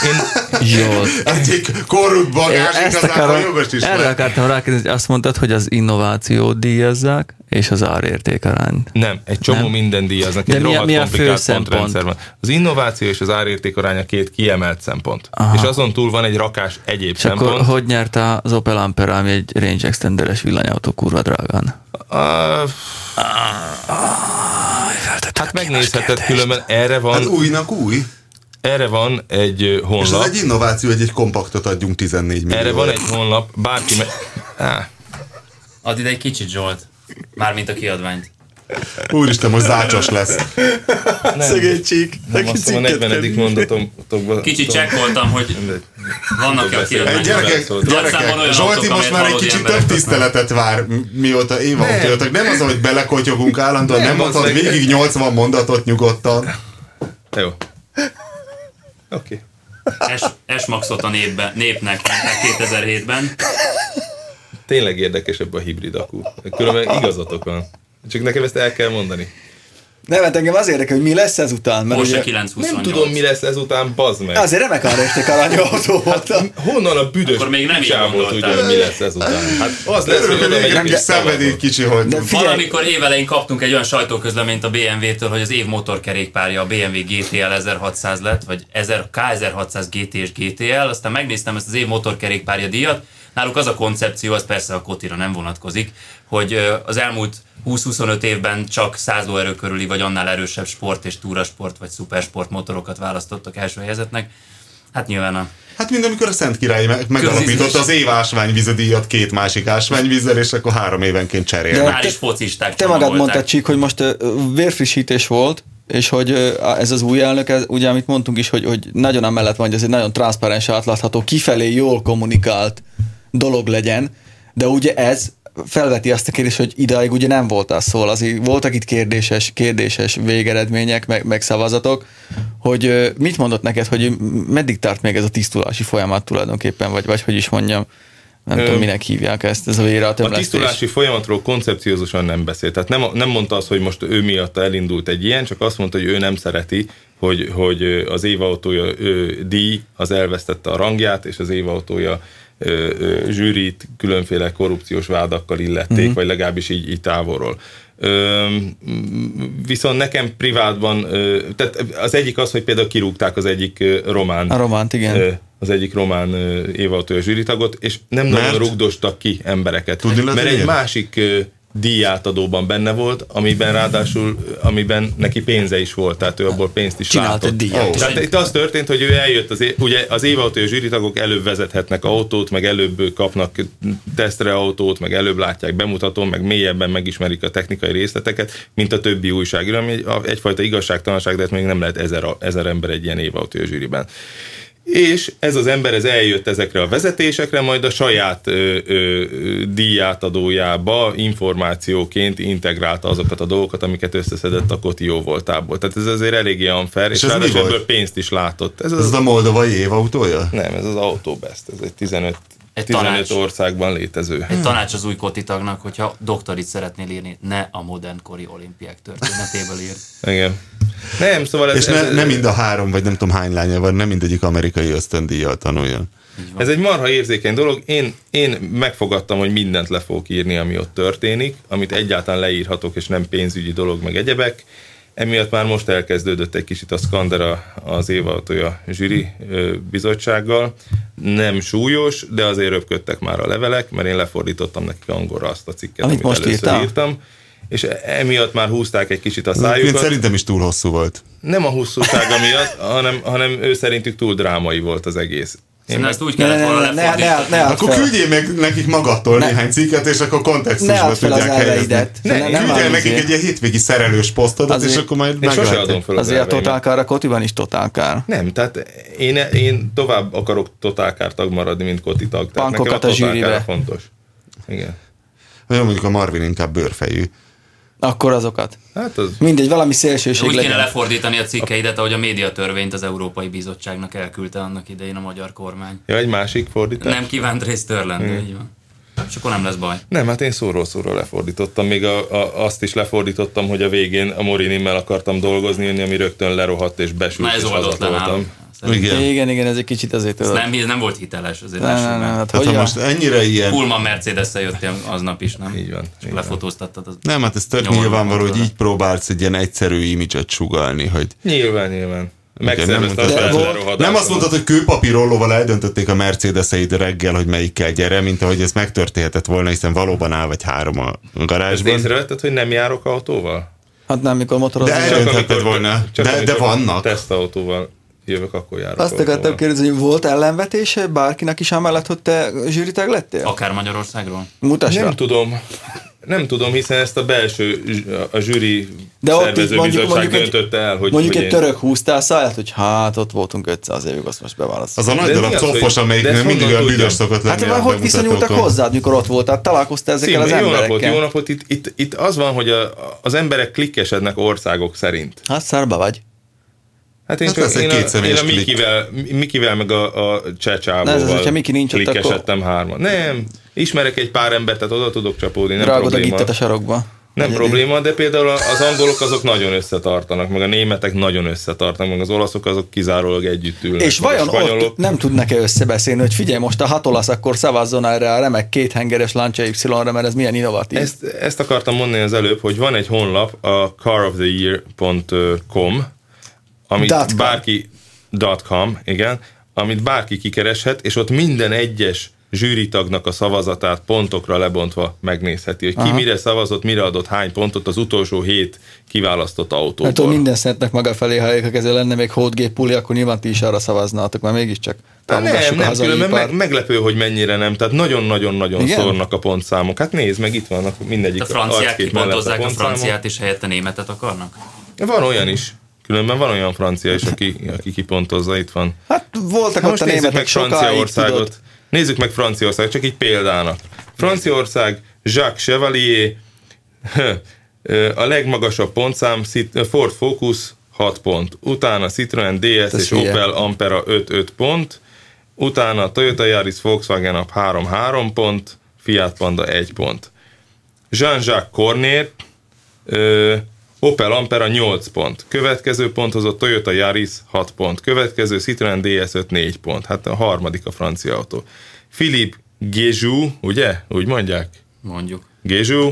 Egyik korrupt bagás igazából jogos is lehet. Erre akartam rákérdezni, azt mondtad, hogy az innovációt díjazzák, és az árértékarány. Nem, egy csomó minden díjaznak. De mi a fő szempont? Az innováció és az árértékarány a két kiemelt szempont. Aha. És azon túl van egy rakás egyéb szempont. Akkor hogy nyert az Opel Ampera, ami egy range extenderes villanyautó kurva drágán? Hát megnézheted, különben erre van... Hát újnak új. Erre van egy honlap. És ez egy innováció, hogy egy kompaktot adjunk 14 millió. Erre van egy honlap, bárki... Add ide egy kicsit, Zsolt. Mármint a kiadványt. Úristen, most zácsos lesz. Szegény csík. Nem azt mondom, a 40. mondatokban. Kicsit csekkoltam, hogy vannak-e a kiadványok. Gyerekek, Zsolti most már egy kicsit több tiszteletet vár, mióta évautójatok. Nem az, hogy belekotyogunk állandóan, nem mondhatod végig 80 mondatot nyugodtan. Jó. Oké. S-Maxot a népnek 2007-ben. Tényleg érdekesebb a hibrid akku. Különben igazatok van. Csak nekem ezt el kell mondani. Nem, hát engem az érdekel, hogy mi lesz ezután. Mert ugye, 928. Nem tudom, mi lesz ezután, bazd meg. Azért remek arra aranyautó volt. Hát, honnan a büdös picsából tudja, hogy mi lesz ezután? Hát az lesz, hogy oda megyek és szenvedély kicsi volt. Valamikor évelején kaptunk egy olyan sajtóközleményt a BMW-től, hogy az év motorkerékpárja a BMW GTL 1600 lett, vagy K1600 GT és GTL, aztán megnéztem ezt az év motorkerékpárja díjat. Náluk az a koncepció, az persze a Kotira nem vonatkozik, hogy az elmúlt 20-25 évben csak 100 lóerő körüli, vagy annál erősebb sport és túrasport, vagy szupersport motorokat választottak első helyzetnek. Hát nyilván Hát mint amikor a Szent Király megalapította az év ásványvízedíjat 2 másik ásványvízzel, és akkor 3 évenként cserél. Már is focisták. Te magad mondtad, Csík, hogy most vérfrissítés volt, és hogy ez az új elnök, ugye amit mondtunk is, hogy nagyon amellett van, hogy ez egy nagyon transzparens, átlátható, kifelé jól kommunikált dolog legyen, de ugye ez felveti azt a kérdést, hogy idáig ugye nem volt az, szóval azért voltak itt kérdéses végeredmények, meg szavazatok, hogy mit mondott neked, hogy meddig tart még ez a tisztulási folyamat tulajdonképpen, vagy hogy is mondjam, nem tudom, minek hívják ezt, ez a véretömlesztés. A tisztulási folyamatról koncepciózusan nem beszélt. Tehát nem mondta azt, hogy most ő miatt elindult egy ilyen, csak azt mondta, hogy ő nem szereti, hogy az évautója díj az elvesztette a rangját, és az évautója zsűrit különféle korrupciós vádakkal illették, vagy legalábbis így távolról. Viszont nekem privátban, tehát az egyik az, hogy például kirúgták az egyik román. A románt, igen. Az egyik román évautója zsűritagot, és nem nagyon rugdostak ki embereket. Mert egy másik díjátadóban benne volt, amiben neki pénze is volt, tehát ő abból pénzt is látott. Tehát itt az történt, hogy ő eljött, ugye az évautója zsűritagok előbb vezethetnek autót, meg előbb kapnak tesztre autót, meg előbb látják bemutatón, meg mélyebben megismerik a technikai részleteket, mint a többi újságíró, ami egyfajta igazságtalanság, de ez még nem lehet 1000 ember egy ilyen évautója zsűriben. És ez az ember eljött ezekre a vezetésekre, majd a saját díjátadójába információként integrálta azokat a dolgokat, amiket összeszedett a Koti jóvoltából. Tehát ez azért eléggé unfair, és ráadásul ebből pénzt is látott. Ez a moldovai évautója? Nem, ez az Autobest, ez egy 15 országban létező. Egy tanács az új Koti tagnak, hogyha doktorit szeretnél írni, ne a modernkori olimpiák történetéből írd. Igen. Nem, szóval és nem mind a 3, vagy nem tudom hány lánya van, nem mindegyik amerikai ösztöndíjjal tanuljon. Ez egy marha érzékeny dolog. Én megfogadtam, hogy mindent le fogok írni, ami ott történik, amit egyáltalán leírhatok, és nem pénzügyi dolog, meg egyebek. Emiatt már most elkezdődött egy kicsit a szkander az évautója zsűri bizottsággal. Nem súlyos, de azért röpködtek már a levelek, mert én lefordítottam nekik angolra azt a cikket, amit először írtam. És emiatt már húzták egy kicsit a szájukat. Szerintem is túl hosszú volt. Nem a hosszúsága miatt, hanem ő szerintük túl drámai volt az egész. Szerintem ezt úgy kellett volna lefordítani. Akkor küldjél meg nekik magattól néhány cikket, és akkor kontextusba tudják helyezni. Küldjél nekik egy ilyen hétvégi szerelős posztodat, és akkor majd meglátják. Azért a totálkár, Kotiban is totálkár. Nem, tehát én tovább akarok totálkár tag maradni, mint Koti tag. Pankokat a zsűribe. Fontos. Igen. Mondjuk a Marvin inkább bőrfejű. Akkor azokat. Hát az... Mindegy, valami szélsőség legyen. Úgy kéne lefordítani a cikkeidet, ahogy a médiatörvényt az Európai Bizottságnak elküldte annak idején a magyar kormány. Ja, egy másik fordítás? Nem kívánt részt törlendő, így van. És akkor nem lesz baj. Nem, hát én szóról lefordítottam. Még azt is lefordítottam, hogy a végén a Morinimmel akartam dolgozni, ami rögtön lerohadt és besült, és hazatoltam. Igen, ez egy kicsit azért... Ez nem volt hiteles, azért hát ha most ennyire ilyen... Pullman Mercedes-szel jöttél aznap is, nem? Így van. És lefotóztattad az... Nem, hát ez tök nyilvánvaló, hogy így próbálsz egy ilyen egyszerű imidzset sugallni, hogy... Nyilván. Nem azt mondtad, hogy kőpapírollóval eldöntötték a Mercedes-eid reggel, hogy melyikkel gyere, mint ahogy ez megtörténhetett volna, hiszen valóban áll vagy 3 a garázsban. Ezt észrevetted, hogy nem járok autóval? Hát nem, mikor motorozom. De eldönthetted volna. De vannak. Tesztautóval jövök, akkor járok. Azt akartam kérdezni, hogy volt ellenvetése bárkinek is amellett, hogy te zsűritag lettél? Akár Magyarországról? Mutasd rá. Nem tudom, hiszen ezt a belső, a zsűri szervezőbizottság döntötte el, hogy... Mondjuk egy török húztál száját, hogy hát ott voltunk 500 évig, azt most beválasztottuk. Az a nagy darab coffos, amelyik mindig olyan büdös szokott lenni. Hát hogy viszonyultak hozzád, mikor ott voltál? Találkoztál ezekkel az emberekkel? Jó napot. Itt az van, hogy az emberek klikkesednek országok szerint. Hát szárba vagy. Hát én a Mikivel meg a Csecsávóval klikkesedtem 3-an. Nem, ismerek egy pár embert, tehát oda tudok csapódni, nem Rágod probléma. a gittet a sarokba. Nem probléma, de például az angolok azok nagyon összetartanak, meg a németek nagyon összetartanak, meg az olaszok azok kizárólag együtt ülnek. És vajon ott nem tudnak-e összebeszélni, hogy figyelj, most a 6 olasz, akkor szavazzon erre a remek kéthengeres Lancia Y-ra, mert ez milyen innovatív. Ezt akartam mondani az előbb, hogy van egy honlap, a caroftheyear.com, amit bárki.com, igen, amit bárki kikereshet, és ott minden egyes zsűritagnak a szavazatát pontokra lebontva megnézheti, hogy ki mire szavazott, mire adott hány pontot az utolsó 7 kiválasztott autóból. Hát minden szentnek maga felé, ha ezzel lenne még hódgép puli, akkor nyilván ti is arra szavaznátok, mert mégiscsak támogassuk a hazai ipart. Meglepő, hogy mennyire nem, tehát nagyon-nagyon-nagyon szórnak a pontszámok. Hát nézd meg, itt vannak mindegyik arckép mellett a franciák kipontozzák a franciát, és helyette németet akarnak? Van olyan is. Különben van olyan francia is, aki kipontozza, itt van. Hát voltak ott a németek Franciaországot. Nézzük meg Franciaország, csak így példának. Franciaország, Jacques Chevalier, a legmagasabb pontszám, Ford Focus 6 pont. Utána Citroën DS és Opel Ampera 5 pont. Utána Toyota Yaris Volkswagen Up 3 pont. Fiat Panda 1 pont. Jean-Jacques Cornet, Opel Ampera 8 pont. Következő ponthozott Toyota Yaris 6 pont. Következő Citroën DS 4 pont. Hát a harmadik a francia autó. Philippe Géjou, ugye? Úgy mondják? Mondjuk. Géjou,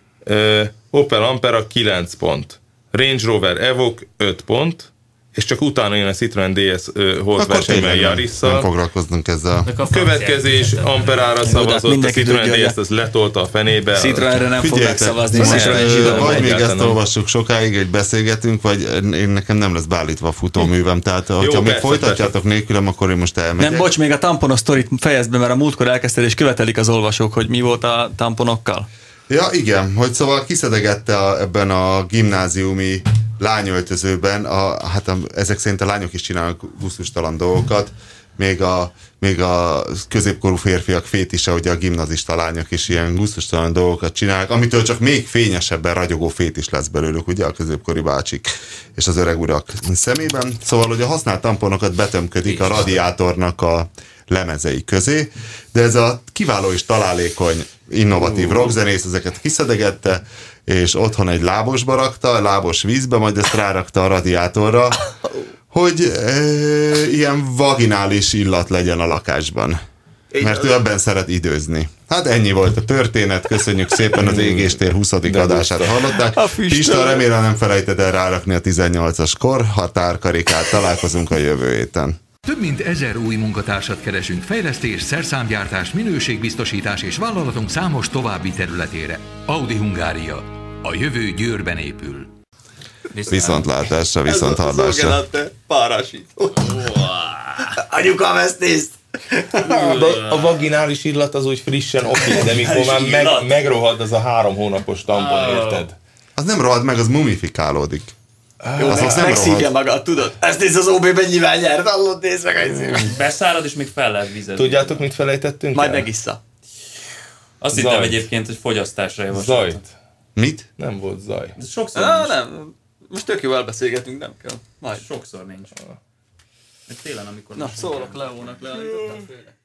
Opel Ampera 9 pont. Range Rover Evoque 5 pont. És csak utána jön a Citroën DS holdversenyben Yarisszal. Nem foglalkoznunk ezzel. A következés Amperára szavazott, a Citroën DS-t letolta a fenébe. Citroënre nem fognak szavazni. Vagy még ezt olvassuk sokáig, egy beszélgetünk, vagy nekem nem lesz beállítva a futóművem. Tehát, hogyha még folytatjátok nélkülem, akkor én most elmegyek. Nem, bocs, még a tamponos sztorit fejezd be, mert a múltkor elkezdted, és követelik az olvasók, hogy mi volt a tamponokkal. Ja, igen, hogy szóval kiszedegette ebben a gimnáziumi lányöltözőben, ezek szerint a lányok is csinálnak gusztustalan dolgokat, még a középkorú férfiak fétise, ugye a gimnazista lányok is ilyen gusztustalan dolgokat csinálnak, amitől csak még fényesebben ragyogó fétis lesz belőlük, ugye a középkori bácsik és az öreg urak szemében. Szóval, hogy a használt tamponokat betömködik a radiátornak a lemezei közé, de ez a kiváló és találékony, innovatív rockzenész ezeket kiszedegette, és otthon egy lábosba rakta, lábos vízbe, majd ezt rárakta a radiátorra, hogy ilyen vaginális illat legyen a lakásban. Mert ő ebben szeret időzni. Hát ennyi volt a történet, köszönjük szépen, az Égéstér 20. adását hallották. Pista, remélem nem felejted el rárakni a 18-as kor határkarikát, találkozunk a jövő héten. Több mint 1000 új munkatársat keresünk fejlesztés, szerszámgyártás, minőségbiztosítás és vállalatunk számos további területére. Audi Hungária. A jövő Győrben épül. Viszontlátásra, viszonthallásra. Párásító. Anyukám, ezt nézd! A vaginális illat az úgy frissen oké, de mikor már megrohad az a 3 hónapos tampon, érted? Az nem rohad meg, az mumifikálódik. Jó, az megszívja magad, tudod? Ezt nézd, az OB-ben nyilván nyert, hallod, nézd meg. Beszárad, és még fel lehet vizet. Tudjátok, mit felejtettünk? Majd megissza. Azt hittem egyébként, hogy fogyasztásra javaslatot. Zajt. Mit? Nem volt zaj. Sokszor nincs. Nem. Most tök jól beszélgetünk, nem kell. Majd. Sokszor nincs. Télen, amikor... Na, szólok Leónak, leállítottam főleg.